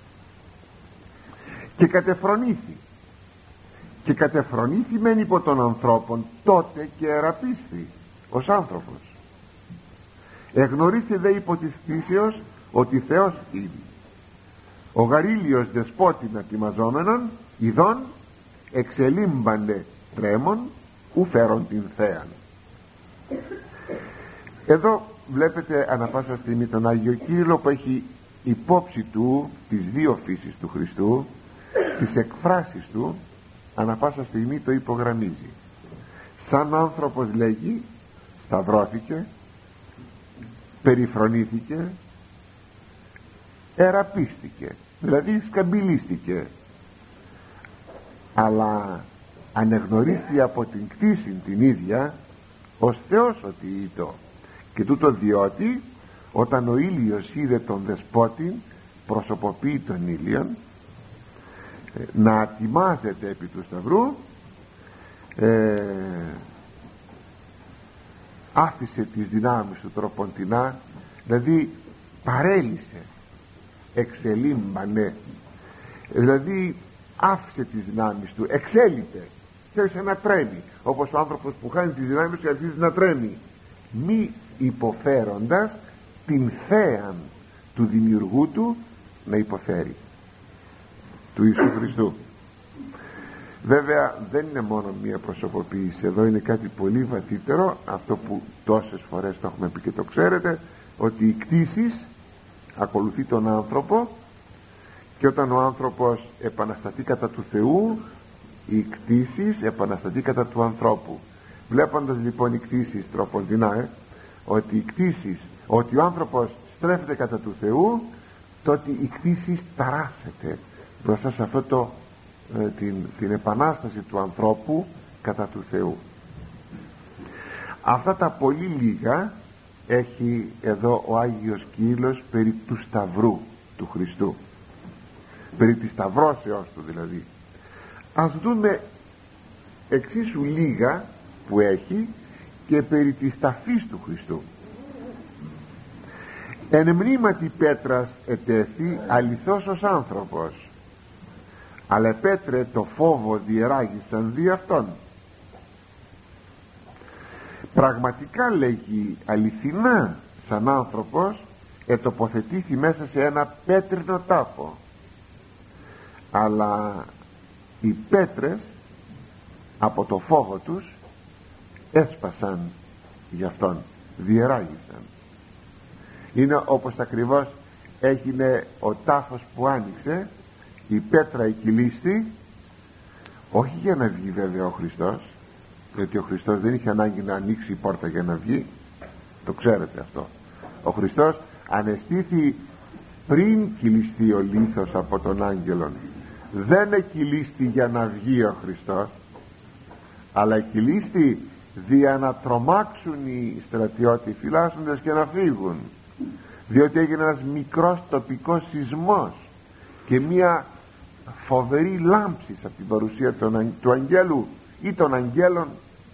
[SPEAKER 1] και κατεφρονήθη, και κατεφρονήθη μεν υπό των ανθρώπων, τότε και εραπίσθη ως άνθρωπος. Εγνωρίστη δε υπό της κτήσεως ότι Θεός είναι. Ο γαρίλιος δεσπότην ατιμαζόμενον ειδών εξελίμπανε τρέμον ου φέρον την θέαν. Εδώ βλέπετε ανα πάσα στιγμή τον Άγιο Κύριλλο που έχει υπόψη του τις δύο φύσεις του Χριστού, στις εκφράσεις του ανα πάσα στιγμή το υπογραμμίζει. Σαν άνθρωπος, λέγει, σταυρώθηκε, περιφρονήθηκε, εραπίστηκε, δηλαδή σκαμπιλίστηκε, αλλά ανεγνωρίστη από την κτήση την ίδια ως Θεός ότι ήτο, και τούτο διότι όταν ο ήλιος είδε τον δεσπότη, προσωποποιεί τον ήλιον, να ατιμάζεται επί του σταυρού, ε, άφησε τις δυνάμεις του τροποντινά, δηλαδή παρέλυσε, εξελίμπανε, δηλαδή άφησε τις δυνάμεις του, εξέλιπε, θέλησε να τρέμει, όπως ο άνθρωπος που χάνει τις δυνάμεις και αρχίζει να τρέμει, μη υποφέροντας την θέαν του δημιουργού του να υποφέρει, του Ιησού Χριστού. Βέβαια δεν είναι μόνο μία προσωποποίηση, εδώ είναι κάτι πολύ βαθύτερο, αυτό που τόσες φορές το έχουμε πει και το ξέρετε, ότι η κτήσης ακολουθεί τον άνθρωπο, και όταν ο άνθρωπος επαναστατεί κατά του Θεού, η κτήσης επαναστατεί κατά του ανθρώπου. Βλέποντας λοιπόν οι κτήσεις τροποντινά, ε, ότι οι κτήσεις, ότι ο άνθρωπος στρέφεται κατά του Θεού, τότε η κτήσης ταράσσεται μπροστά σε αυτό το ε, την, την επανάσταση του ανθρώπου κατά του Θεού. Αυτά τα πολύ λίγα έχει εδώ ο Άγιος Κύριλλος περί του Σταυρού του Χριστού, περί της σταυρώσεως του δηλαδή. Ας δούμε εξίσου λίγα που έχει και περί της ταφής του Χριστού. Εν μνήματι Πέτρας ετέθη αληθώς ως άνθρωπος, αλλά Πέτρε το φόβο διεράγησαν δι' αυτόν. Πραγματικά, λέγει, αληθινά σαν άνθρωπος ετοποθετήθη μέσα σε ένα πέτρινο τάφο, αλλά οι πέτρες από το φόβο τους έσπασαν γι' αυτόν, διεράγησαν. Είναι όπως ακριβώς έγινε ο τάφος που άνοιξε, η πέτρα εκκυλίστη, όχι για να βγει βέβαια ο Χριστός, γιατί ο Χριστός δεν είχε ανάγκη να ανοίξει η πόρτα για να βγει, το ξέρετε αυτό. Ο Χριστός ανεστήθη πριν κυλιστεί ο λίθος από τον άγγελον. Δεν εκκυλίστη για να βγει ο Χριστός, αλλά εκκυλίστη δια να τρομάξουν οι στρατιώτοι φυλάσσοντες και να φύγουν, διότι έγινε ένας μικρός τοπικός σεισμός και μια φοβερή λάμψη από την παρουσία του αγγέλου ή των αγγέλων,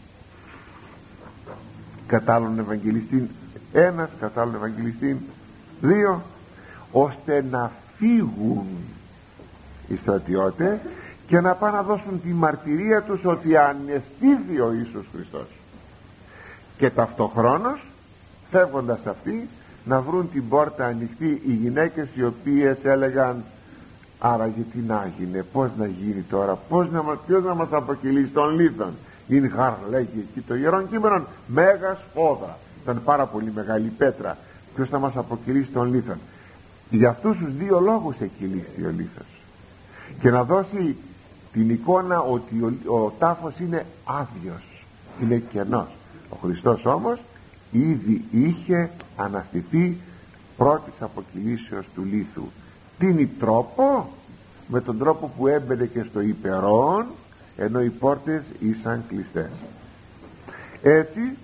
[SPEAKER 1] κατά άλλον Ευαγγελιστήν ένας, κατά άλλον Ευαγγελιστήν δύο, ώστε να φύγουν οι στρατιώτες και να πάνε να δώσουν τη μαρτυρία τους ότι ανεστήθη ο Ιησούς Χριστός, και ταυτοχρόνως φεύγοντας αυτοί να βρουν την πόρτα ανοιχτή οι γυναίκες, οι οποίες έλεγαν άραγε τι να γίνει, πως να γίνει τώρα, πως να, ποιος να μας αποκυλήσει των λίθων. Είναι γαρ, λέγει εκεί το Ιερόν Κείμενο, μέγα σφόδρα, ήταν πάρα πολύ μεγάλη πέτρα, ποιος θα μας αποκυλήσει των λίθων. Για αυτούς τους δύο λόγους εκκυλίστη ο λίθος, και να δώσει την εικόνα ότι ο, ο τάφος είναι άδειος, είναι κενός. Ο Χριστός όμως ήδη είχε αναστηθεί πρώτης αποκυλήσεως του λίθου. Τι τρόπο? Με τον τρόπο που έμπαινε και στο υπερόν, ενώ οι πόρτες ήσαν κλειστές. Έτσι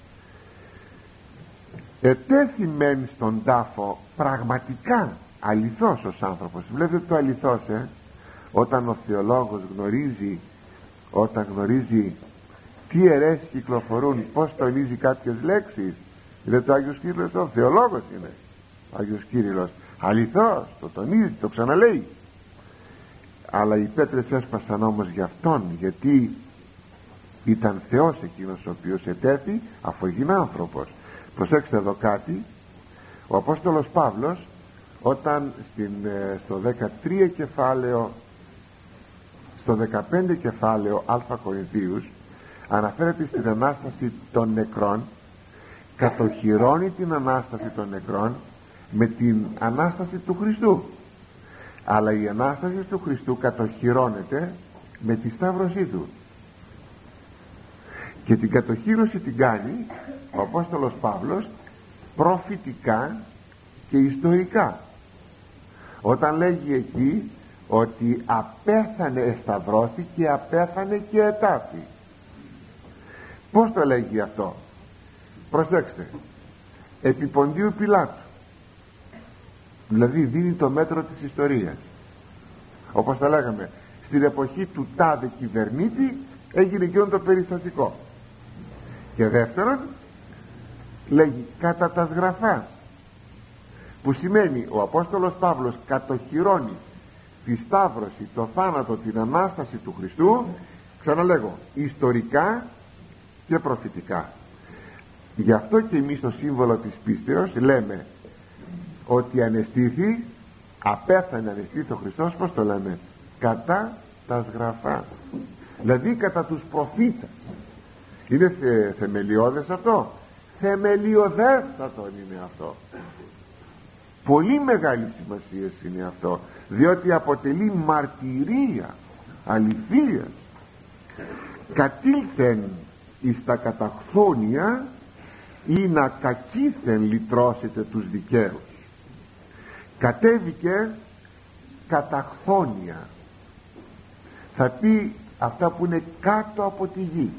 [SPEAKER 1] ετέθη μεν στον τάφο πραγματικά αληθώς ως άνθρωπος. Βλέπετε το αληθώς, ε? Όταν ο θεολόγος γνωρίζει, όταν γνωρίζει τι αιρέσεις κυκλοφορούν, πως τονίζει κάποιες λέξεις. Είναι το Άγιος Κύριλλος, ο θεολόγος είναι ο Άγιος Κύριλλος, αληθώς το τονίζει, το ξαναλέει. Αλλά οι πέτρες έσπασαν όμως για αυτόν, γιατί ήταν Θεός εκείνος ο οποίος ετέθη, αφού έγινε άνθρωπος. Προσέξτε εδώ κάτι. Ο Απόστολος Παύλος, όταν στην, στο δεκατρία κεφάλαιο, στο δεκαπέντε κεφάλαιο Α Κορινθίους, αναφέρεται στην Ανάσταση των νεκρών, κατοχυρώνει την Ανάσταση των νεκρών με την Ανάσταση του Χριστού. Αλλά η Ανάσταση του Χριστού κατοχυρώνεται με τη Σταύρωσή του, και την κατοχύρωση την κάνει ο Απόστολος Παύλος προφητικά και ιστορικά, όταν λέγει εκεί ότι απέθανε, εσταυρώθη και απέθανε και ετάφη. Πώς το λέγει αυτό? Προσέξτε, επί Ποντίου Πιλάτου, δηλαδή δίνει το μέτρο της ιστορίας. Όπως τα λέγαμε, στην εποχή του τάδε κυβερνήτη έγινε και το περιστατικό. Και δεύτερον λέγει κατά τας γραφάς, που σημαίνει ο Απόστολος Παύλος κατοχυρώνει τη Σταύρωση, το θάνατο, την Ανάσταση του Χριστού, ξαναλέγω, ιστορικά και προφητικά. Γι' αυτό και εμείς στο σύμβολο της πίστεως λέμε ότι ανεστήθη, απέθανε, ανεστήθη ο Χριστός, πως το λέμε, κατά τας γραφάς, δηλαδή κατά τους προφήτες. Είναι θε, θεμελιώδες αυτό, θεμελιωδέστατον είναι αυτό, πολύ μεγάλη σημασία είναι αυτό, διότι αποτελεί μαρτυρία αληθείας. Κατήλθεν εις τα καταχθόνια ή να κακήθεν λυτρώσετε τους δικαίους. Κατέβηκε καταχθόνια, θα πει αυτά που είναι κάτω από τη γη.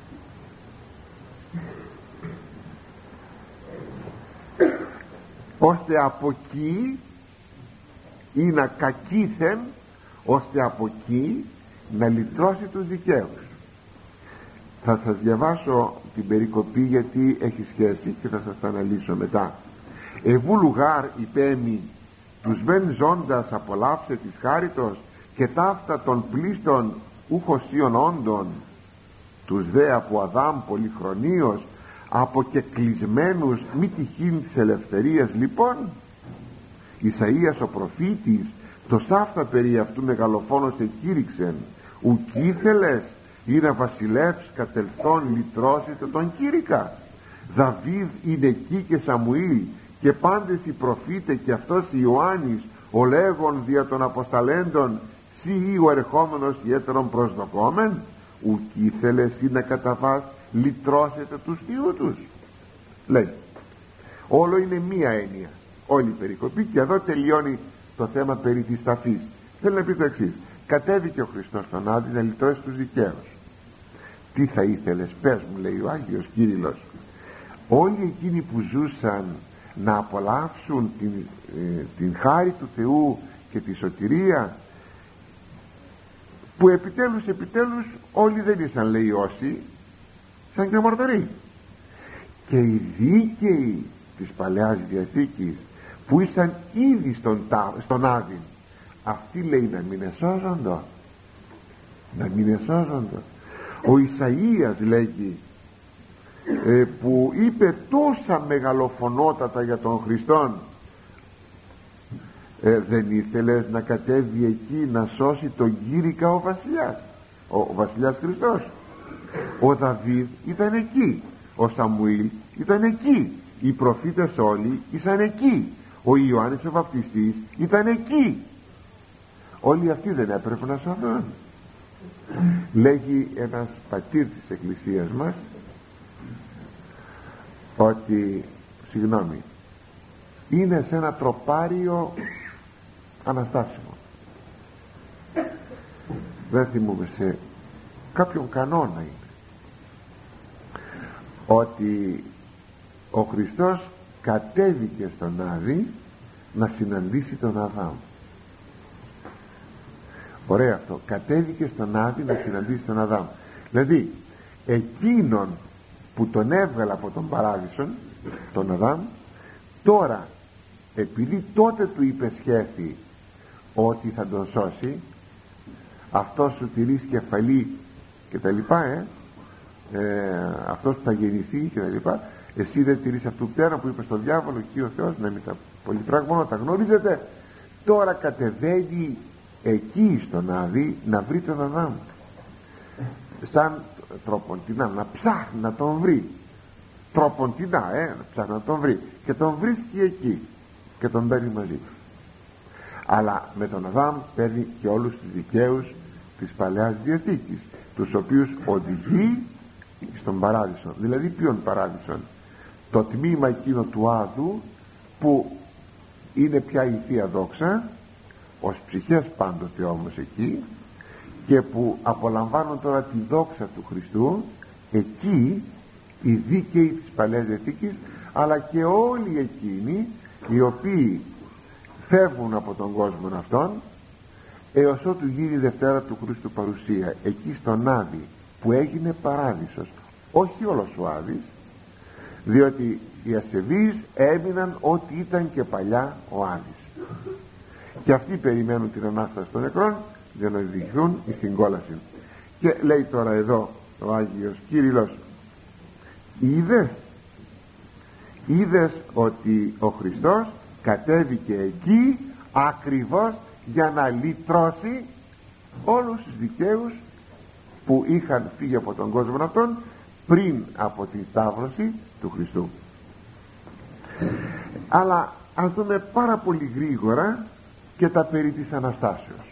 [SPEAKER 1] Ώστε από εκεί, ή να κακήθεν, ώστε από εκεί να λυτρώσει τους δικαίους. Θα σας διαβάσω την περικοπή γιατί έχει σχέση και θα σας τα αναλύσω μετά. Ευού λουγάρ υπέμει τους μεν ζώντας απολαύσε της χάριτος και ταύτα των πλήστων ουχοσίων όντων, τους δε από Αδάμ πολυχρονίως αποκεκλεισμένους μη τυχήν της ελευθερίας λοιπόν. Ισαΐας ο προφήτης το σάφτα περί αυτού μεγαλοφόνος εκήρυξεν, ουκ ήθελες ή να βασιλεύς κατελθόν λυτρώσετε τον κήρυκα. Δαβίδ είναι εκεί και Σαμουήλ και πάντες οι προφήτε και αυτός Ιωάννης ο λέγον δια των αποσταλέντων σύ ή ο ερχόμενος ιέτερον προσδοκόμεν. Ουκ ήθελες ή να καταβάς λυτρώσετε τους θείους τους. Λέει, όλο είναι μία έννοια όλη η περικοπή και εδώ τελειώνει το θέμα περί της ταφής. Θέλει να πει το εξής: κατέβηκε ο Χριστός στον Άδη να λυτρώσει τους δικαίους. Τι θα ήθελες, πες μου, λέει ο Άγιος Κύριλλος. Όλοι εκείνοι που ζούσαν να απολαύσουν την, ε, την χάρη του Θεού και τη σωτηρία, που επιτέλους επιτέλους όλοι δεν ήσαν, λέει, όσοι σαν και μορτωροί, και οι δίκαιοι της Παλαιάς Διαθήκης που ήσαν ήδη στον, στον Άδη, αυτοί, λέει, να μην εσώζονται, να μην εσώζονται. Ο Ισαΐας λέγει, ε, που είπε τόσα μεγαλοφωνότατα για τον Χριστόν, ε, δεν ήθελες να κατέβει εκεί να σώσει τον κήρυκα ο βασιλιάς, ο, ο βασιλιάς Χριστός. Ο Δαβίδ ήταν εκεί, ο Σαμουήλ ήταν εκεί, οι προφήτες όλοι ήσαν εκεί, ο Ιωάννης ο Βαπτιστής ήταν εκεί. Όλοι αυτοί δεν έπρεπε να σωθούν? Λέγει ένας πατήρ της εκκλησίας μας ότι, συγγνώμη, είναι σε ένα τροπάριο αναστάσιμο, δεν θυμούμαι, σε κάποιον κανόνα είναι, ότι ο Χριστός κατέβηκε στον Άδη να συναντήσει τον Αδάμ. Ωραία αυτό, κατέβηκε στον Άδη να συναντήσει τον Αδάμ. Δηλαδή εκείνον που τον έβγαλε από τον παράδεισο, τον Αδάμ, τώρα επειδή τότε του υπεσχέθη ότι θα τον σώσει, αυτός σου τηρείς κεφαλή και τα λοιπά, ε, ε, αυτός που θα γεννηθεί και τα λοιπά, εσύ δεν τηρείς αυτού πέρα που είπε στον διάβολο και ο Θεός να μην τα πολυπράγματα τα γνωρίζετε. Τώρα κατεβαίνει εκεί στον Άδη να βρει τον Αδάμ, σαν τροποντινά, να ψάχνει να τον βρει, τροποντινά, ε, να ψάχνει να τον βρει, και τον βρίσκει εκεί και τον παίρνει μαζί του. Αλλά με τον Αδάμ παίρνει και όλους τους δικαίους της Παλαιάς Διαθήκης, τους οποίους οδηγεί στον παράδεισο. Δηλαδή ποιον παράδεισον? Το τμήμα εκείνο του Άδου που είναι πια η Θεία Δόξα, ως ψυχές πάντοτε όμως εκεί, και που απολαμβάνουν τώρα τη δόξα του Χριστού. Εκεί οι δίκαιοι της Παλαιάς Διαθήκης, αλλά και όλοι εκείνοι οι οποίοι φεύγουν από τον κόσμο αυτόν έως ότου γίνει η Δευτέρα του Χριστού παρουσία, εκεί στον Άδη που έγινε παράδεισος, όχι όλος ο Άδης, διότι οι ασεβείς έμειναν ό,τι ήταν και παλιά ο Άδης, και αυτοί περιμένουν την Ανάσταση των νεκρών για να οδηγηθούν στην κόλαση. Και λέει τώρα εδώ ο Άγιος Κύριλλος, είδες είδες ότι ο Χριστός κατέβηκε εκεί ακριβώς για να λυτρώσει όλους τους δικαίους που είχαν φύγει από τον κόσμο αυτόν πριν από την Σταύρωση του Χριστού. Αλλά ας δούμε πάρα πολύ γρήγορα και τα περί της Αναστάσεως.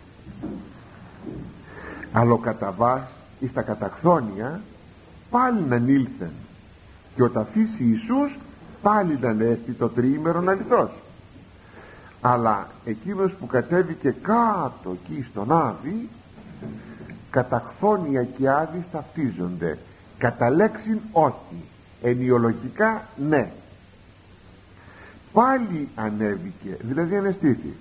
[SPEAKER 1] Αλλοκαταβάς εις τα καταχθόνια πάλι να νήλθεν, και ο ταφής Ιησούς πάλι να έστι το τριήμερον αληθώς. Αλλά εκείνος που κατέβηκε κάτω εκεί στον Άδη, καταχθόνια και Άδης ταυτίζονται, κατά λέξην όχι, ενιολογικά ναι. Πάλι ανέβηκε, δηλαδή ανεστήθη,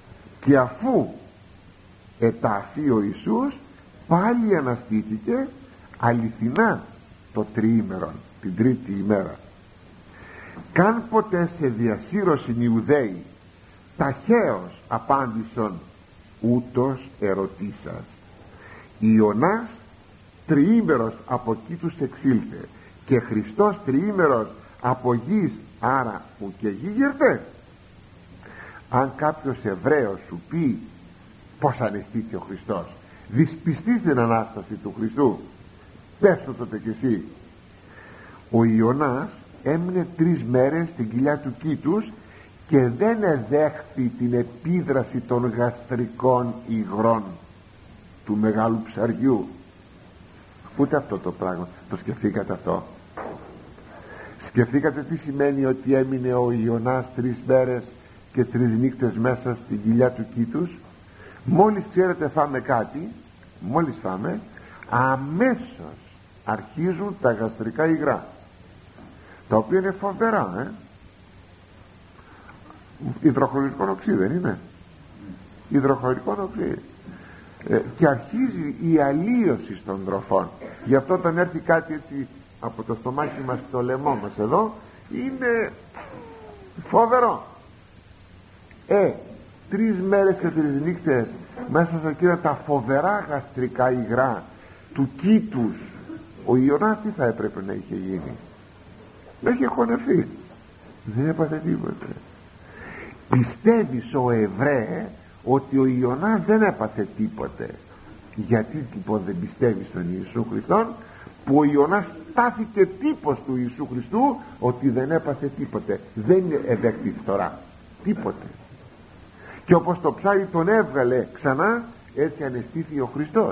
[SPEAKER 1] και αφού ετάφη ο Ιησούς πάλι αναστήθηκε αληθινά το τριήμερον, την τρίτη ημέρα. Καν ποτέ σε διασύρωσιν οι Ιουδαίοι, ταχαίως απάντησον ούτως ερωτήσας. Ιωνάς τριήμερος από εκεί τους εξήλθε, και Χριστός τριήμερος από γης, άρα που και γίγερτε. Αν κάποιος Εβραίος σου πει πως ανεστήθη ο Χριστός, δυσπιστείς την Ανάσταση του Χριστού, πες το τότε κι εσύ. Ο Ιωνάς έμεινε τρεις μέρες στην κοιλιά του κήτους και δεν εδέχθη την επίδραση των γαστρικών υγρών του μεγάλου ψαριού. Ούτε αυτό το πράγμα το σκεφτήκατε αυτό? Σκεφτήκατε τι σημαίνει ότι έμεινε ο Ιωνάς τρεις μέρες και τρεις νύχτες μέσα στην κοιλιά του κήτους? Μόλις ξέρετε φάμε κάτι, μόλις φάμε, αμέσως αρχίζουν τα γαστρικά υγρά, τα οποία είναι φοβερά, ε? Υδροχλωρικό οξύ δεν είναι? Υδροχλωρικό οξύ. ε, και αρχίζει η αλλίωση των τροφών. Γι' αυτό όταν έρθει κάτι έτσι από το στομάχι μας στο λαιμό μας εδώ, είναι φοβερό. ε, τρεις μέρες και τρεις νύχτες μέσα σε εκείνα τα φοβερά γαστρικά υγρά του κήτους, ο Ιωνάς τι θα έπρεπε να είχε γίνει? Δεν είχε χωνευτεί, δεν έπαθε τίποτα. Πιστεύεις ο Εβραίε ότι ο Ιωνάς δεν έπαθε τίποτε? Γιατί λοιπόν δεν πιστεύεις στον Ιησού Χριστόν, που ο Ιωνάς στάθηκε τύπος του Ιησού Χριστού, ότι δεν έπαθε τίποτε, δεν εδέχτη φθορά, τίποτε. Και όπως το ψάρι τον έβγαλε ξανά, έτσι ανεστήθη ο Χριστός.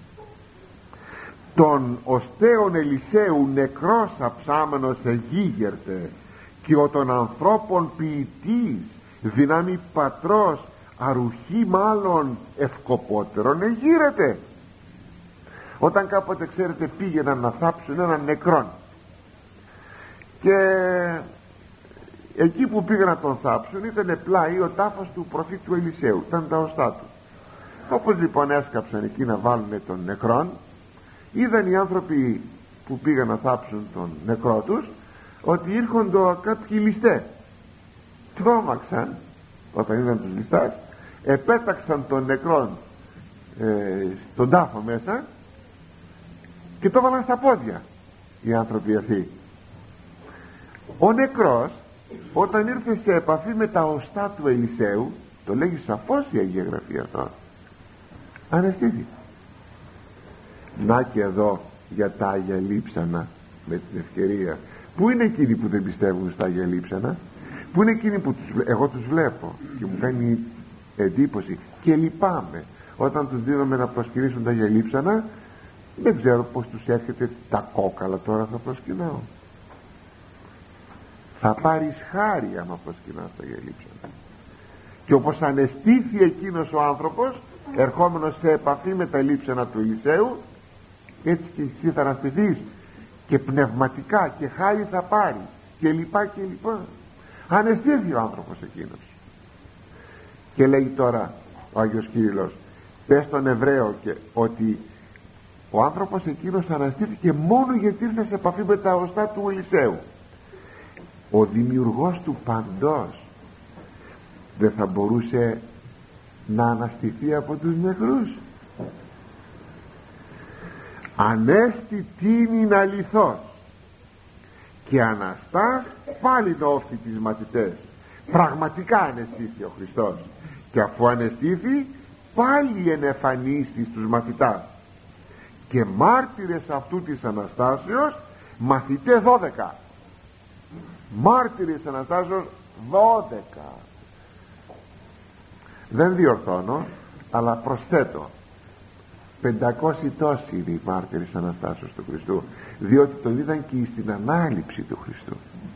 [SPEAKER 1] Τον οστέων Ελισέου νεκρός αψάμενος εγίγερτε, και ο των ανθρώπων ποιητής δυνάμει πατρός αρουχή μάλλον ευκοπότερον εγείρεται. Όταν κάποτε ξέρετε πήγαιναν να θάψουν έναν νεκρόν, και εκεί που πήγαν να τον θάψουν ήταν πλάι ο τάφος του προφήτου Ελισέου, ήταν τα οστά του. Όπως λοιπόν έσκαψαν εκεί να βάλουν τον νεκρόν, είδαν οι άνθρωποι που πήγαν να θάψουν τον νεκρό τους ότι ήρχονται κάποιοι ληστές. Τρόμαξαν όταν είδαν τους ληστάς, επέταξαν τον νεκρόν ε, στον τάφο μέσα και το βάλαν στα πόδια οι άνθρωποι αυτοί. Ο νεκρός όταν ήρθε σε επαφή με τα οστά του Ελισέου, το λέγει σαφώς η Αγία Γραφή αυτό, αναισθήθη. Να και εδώ για τα Άγια Λείψανα, με την ευκαιρία, πού είναι εκείνοι που δεν πιστεύουν στα Άγια Λείψανα? Πού είναι εκείνοι που τους, εγώ τους βλέπω και μου κάνει εντύπωση και λυπάμαι όταν τους δίνουμε να προσκυνήσουν τα Άγια Λείψανα? Δεν ξέρω πως τους έρχεται τα κόκαλα τώρα θα προσκυνάω. Θα πάρεις χάρη άμα προσκυνάς τα Άγια Λείψανα. Και όπως αναισθήθη εκείνος ο άνθρωπος ερχόμενος σε επαφή με τα λείψανα του Ελισέου, έτσι και εσύ θα αναστηθείς και πνευματικά και χάρη θα πάρει και λοιπά και λοιπά. Αναισθήθη ο άνθρωπος εκείνος. Και λέει τώρα ο Άγιος Κύριλλος, πες στον Εβραίο και ότι ο άνθρωπος εκείνος αναστήθηκε μόνο γιατί ήρθε σε επαφή με τα οστά του Ελισέου. Ο δημιουργός του παντός δεν θα μπορούσε να αναστηθεί από τους νεκρούς? Ανέστη τίνην αληθώς και αναστάς πάλι το όφτι της μαθητές. Πραγματικά ανεστήθη ο Χριστός, και αφού ανεστήθη πάλι ενεφανίστη στους μαθητάς, και μάρτυρες αυτού της Αναστάσεως μαθητέ δώδεκα. Μάρτυρες Αναστάσεως δώδεκα. Δεν διορθώνω, αλλά προσθέτω πεντακόσιοι τόσοι είναι οι μάρτυρες Αναστάσεως του Χριστού, διότι τον είδαν και στην ανάληψη του Χριστού.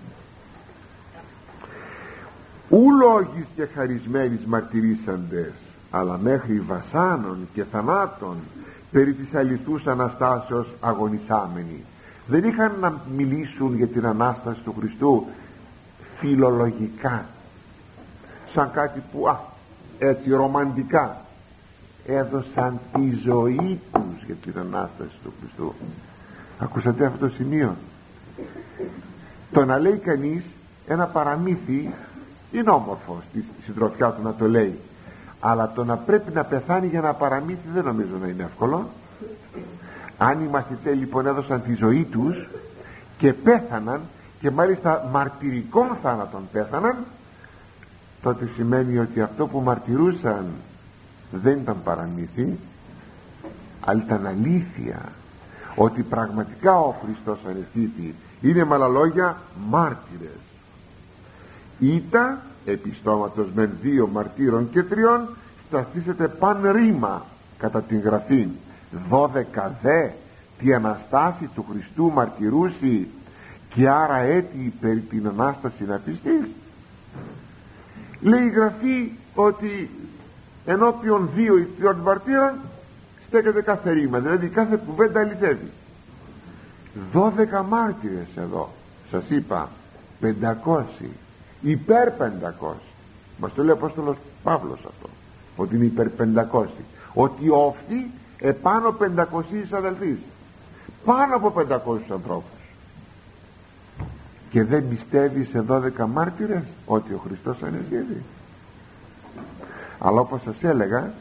[SPEAKER 1] Ου λόγης και χαρισμένης μαρτυρήσαντες, αλλά μέχρι βασάνων και θανάτων περί της αληθούς Αναστάσεως αγωνισάμενοι. Δεν είχαν να μιλήσουν για την Ανάσταση του Χριστού φιλολογικά, σαν κάτι που α, έτσι ρομαντικά. Έδωσαν τη ζωή τους για την Ανάσταση του Χριστού. Ακούσατε αυτό το σημείο? Το να λέει κανείς ένα παραμύθι είναι όμορφο στη συντροφιά του να το λέει, αλλά το να πρέπει να πεθάνει για ένα παραμύθι δεν νομίζω να είναι εύκολο. Αν οι μαθητές λοιπόν έδωσαν τη ζωή τους και πέθαναν, και μάλιστα μαρτυρικών θάνατον πέθαναν, τότε σημαίνει ότι αυτό που μαρτυρούσαν δεν ήταν παραμύθι, αλλά ήταν αλήθεια, ότι πραγματικά ο Χριστός ανεστήθη. Είναι με άλλα λόγια μάρτυρες. Ήτα επιστόματος μεν δύο μαρτύρων και τριών σταθήσετε παν ρήμα κατά την γραφή. Δώδεκα δε τη Αναστάση του Χριστού μαρτυρούσι, και άρα έτη περί την Ανάσταση να πιστείς. Λέει η γραφή ότι ενώπιον δύο ή τριών μαρτύρων στέκεται κάθε ρήμα, δηλαδή κάθε κουβέντα αληθεύει. Δώδεκα μάρτυρες εδώ, σας είπα, πεντακόσι, υπέρ πεντακόσι. Μας το λέει ο Απόστολος Παύλος αυτό, ότι είναι υπέρ πεντακόσι, ότι όφθη επάνω πεντακοσίους αδελφείς, πάνω από πεντακόσιους ανθρώπους. Και δεν πιστεύει σε δώδεκα μάρτυρες ότι ο Χριστός ανεστήθη? Αλλά όπως σας έλεγα,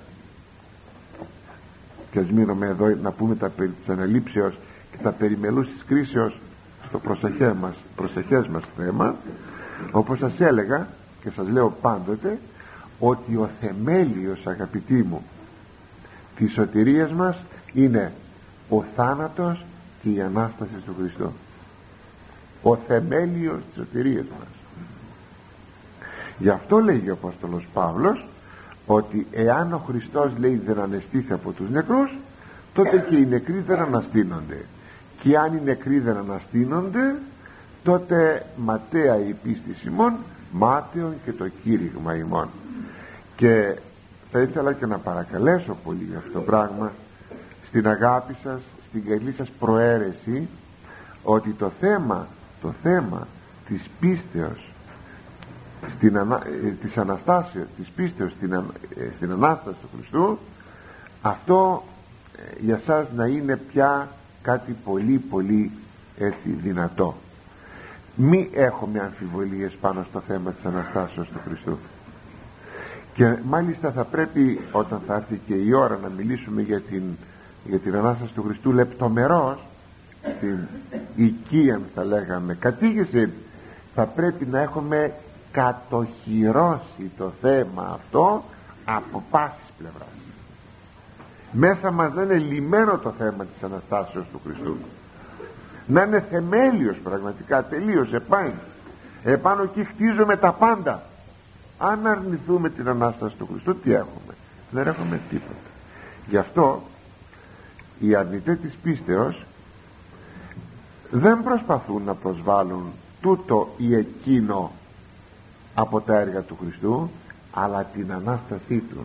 [SPEAKER 1] και ας μείνουμε εδώ να πούμε τα περί της αναλήψεως και τα περιμελούς της κρίσεως στο προσεχές μας, προσεχές μας θέμα, όπως σας έλεγα και σας λέω πάντοτε, ότι ο θεμέλιος, αγαπητοί μου, της σωτηρίας μας είναι ο θάνατος και η Ανάσταση του Χριστού. Ο θεμέλιος της σωτηρίας μας. Γι' αυτό λέγει ο Απόστολος Παύλος ότι εάν ο Χριστός, λέει, δεν ανεστήθη από τους νεκρούς, τότε και οι νεκροί δεν αναστήνονται, και αν οι νεκροί δεν αναστήνονται, τότε ματέα η πίστη ημών, μάταιον και το κήρυγμα ημών. Και θα ήθελα και να παρακαλέσω πολύ για αυτό το πράγμα, στην αγάπη σας, στην καλή σας προαίρεση, ότι το θέμα το θέμα της πίστεως στην ανα, ε, της Αναστάσεως, της πίστεως στην, ε, στην Ανάσταση του Χριστού, αυτό ε, για σας να είναι πια κάτι πολύ πολύ έτσι δυνατό. Μη έχουμε αμφιβολίες πάνω στο θέμα της Αναστάσεως του Χριστού. Και μάλιστα θα πρέπει, όταν θα έρθει και η ώρα να μιλήσουμε για την, για την Ανάσταση του Χριστού λεπτομερώς, στην οικία θα λέγαμε κατήγηση, θα πρέπει να έχουμε κατοχυρώσει το θέμα αυτό από πάσης πλευράς. Μέσα μας δεν είναι λυμμένο το θέμα της Αναστάσεως του Χριστού, να είναι θεμέλιος πραγματικά, τελείως επάνω επάνω εκεί χτίζουμε τα πάντα. Αν αρνηθούμε την Ανάσταση του Χριστού, τι έχουμε? Δεν έχουμε τίποτα. Γι' αυτό οι αρνητές της πίστεως δεν προσπαθούν να προσβάλλουν τούτο ή εκείνο από τα έργα του Χριστού, αλλά την Ανάστασή του.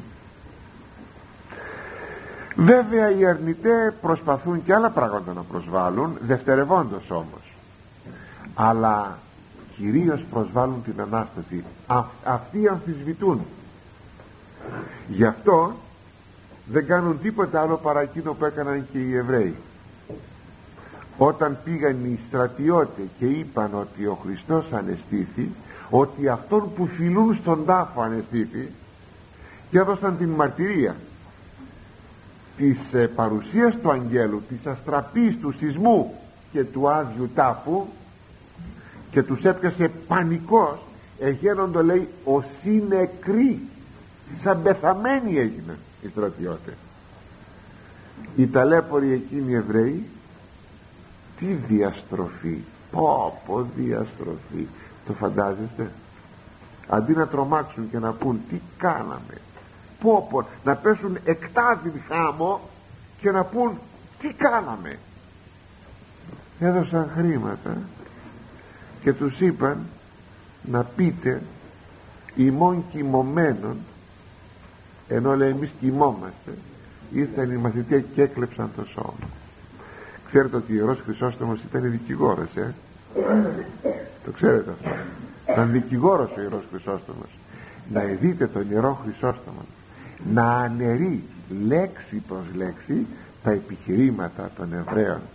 [SPEAKER 1] Βέβαια οι αρνητές προσπαθούν και άλλα πράγματα να προσβάλλουν, δευτερευόντως όμως, αλλά κυρίως προσβάλλουν την Ανάσταση. Α, αυτοί αμφισβητούν. Γι' αυτό δεν κάνουν τίποτα άλλο παρά εκείνο που έκαναν και οι Εβραίοι. Όταν πήγαν οι στρατιώτες και είπαν ότι ο Χριστός ανεστήθη, ότι αυτόν που φιλούν στον τάφο ανεστήθη, και έδωσαν την μαρτυρία της ε, παρουσίας του αγγέλου, της αστραπής, του σεισμού και του άδειου τάφου, και τους έπιασε πανικός, εγένοντο, λέει, ως νεκροί, σαν πεθαμένοι έγιναν οι στρατιώτες. Οι ταλέποροι εκείνοι Εβραίοι, τι διαστροφή, πω πω διαστροφή, το φαντάζεστε? Αντί να τρομάξουν και να πούν τι κάναμε, πω πω, να πέσουν εκτάδιν χάμω και να πούν τι κάναμε, έδωσαν χρήματα και τους είπαν να πείτε ημών κοιμωμένων, ενώ λέει εμείς κοιμόμαστε, ήρθαν οι μαθητές και έκλεψαν το σώμα. Ξέρετε ότι ο Ιερός Χρυσόστομος ήταν δικηγόρος, ε? Το ξέρετε αυτό? Ήταν δικηγόρος ο Ιερός Χρυσόστομος. Να δείτε τον Ιερό Χρυσόστομο να αναιρεί λέξη προς λέξη τα επιχειρήματα των Εβραίων.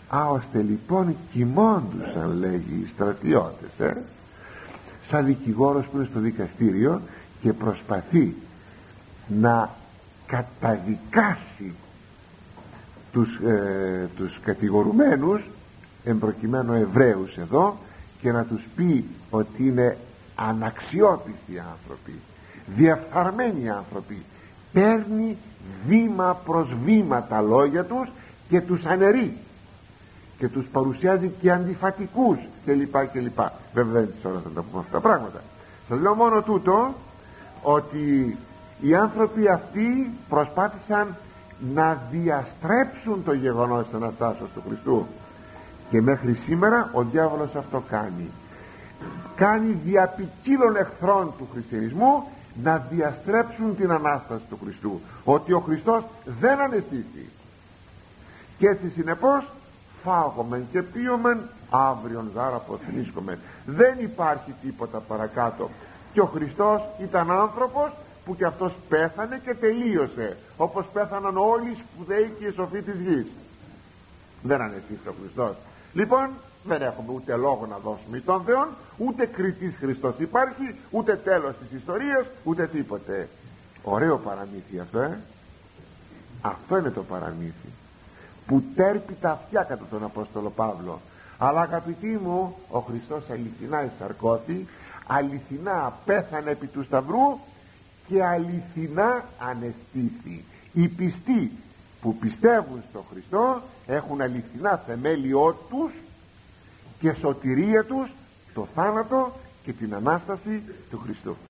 [SPEAKER 1] Α, ώστε λοιπόν κοιμώντουσαν, λέγει, οι στρατιώτες, ε? σαν δικηγόρος που είναι στο δικαστήριο και προσπαθεί να καταδικάσει τους, ε, τους κατηγορουμένους, εμπροκειμένου Εβραίους εδώ, και να τους πει ότι είναι αναξιόπιστοι άνθρωποι, διαφθαρμένοι άνθρωποι. Παίρνει βήμα προς βήμα τα λόγια τους και τους αναιρεί και τους παρουσιάζει και αντιφατικούς κλπ κλπ. Βέβαια δεν της ώρα θα τα πούμε αυτά τα πράγματα. Σας λέω μόνο τούτο, ότι οι άνθρωποι αυτοί προσπάθησαν να διαστρέψουν το γεγονός της Αναστάσεως του Χριστού, και μέχρι σήμερα ο διάβολος αυτό κάνει. Κάνει δια ποικίλων εχθρών του χριστιανισμού να διαστρέψουν την Ανάσταση του Χριστού, ότι ο Χριστός δεν ανεστήθη, και έτσι συνεπώς φάγομεν και πίωμεν, αύριον γάρα αποθνίσκομεν. Δεν υπάρχει τίποτα παρακάτω. Και ο Χριστός ήταν άνθρωπος που και αυτός πέθανε και τελείωσε, όπως πέθαναν όλοι οι σπουδαίοι και οι σοφοί της γης. Δεν ανεστήθη ο Χριστός. Λοιπόν, δεν έχουμε ούτε λόγο να δώσουμε τον Θεόν, ούτε κριτής Χριστός υπάρχει, ούτε τέλος της ιστορίας, ούτε τίποτε. Ωραίο παραμύθι αυτό, ε? Αυτό είναι το παραμύθι που τέρπει τα αυτιά κατά τον Απόστολο Παύλο. Αλλά αγαπητοί μου, ο Χριστός αληθινά εισαρκώθη, αληθινά πέθανε επί του σταυρού και αληθινά ανεστήθη. Οι πιστοί που πιστεύουν στο Χριστό έχουν αληθινά θεμέλιό τους και σωτηρία τους το θάνατο και την Ανάσταση του Χριστού.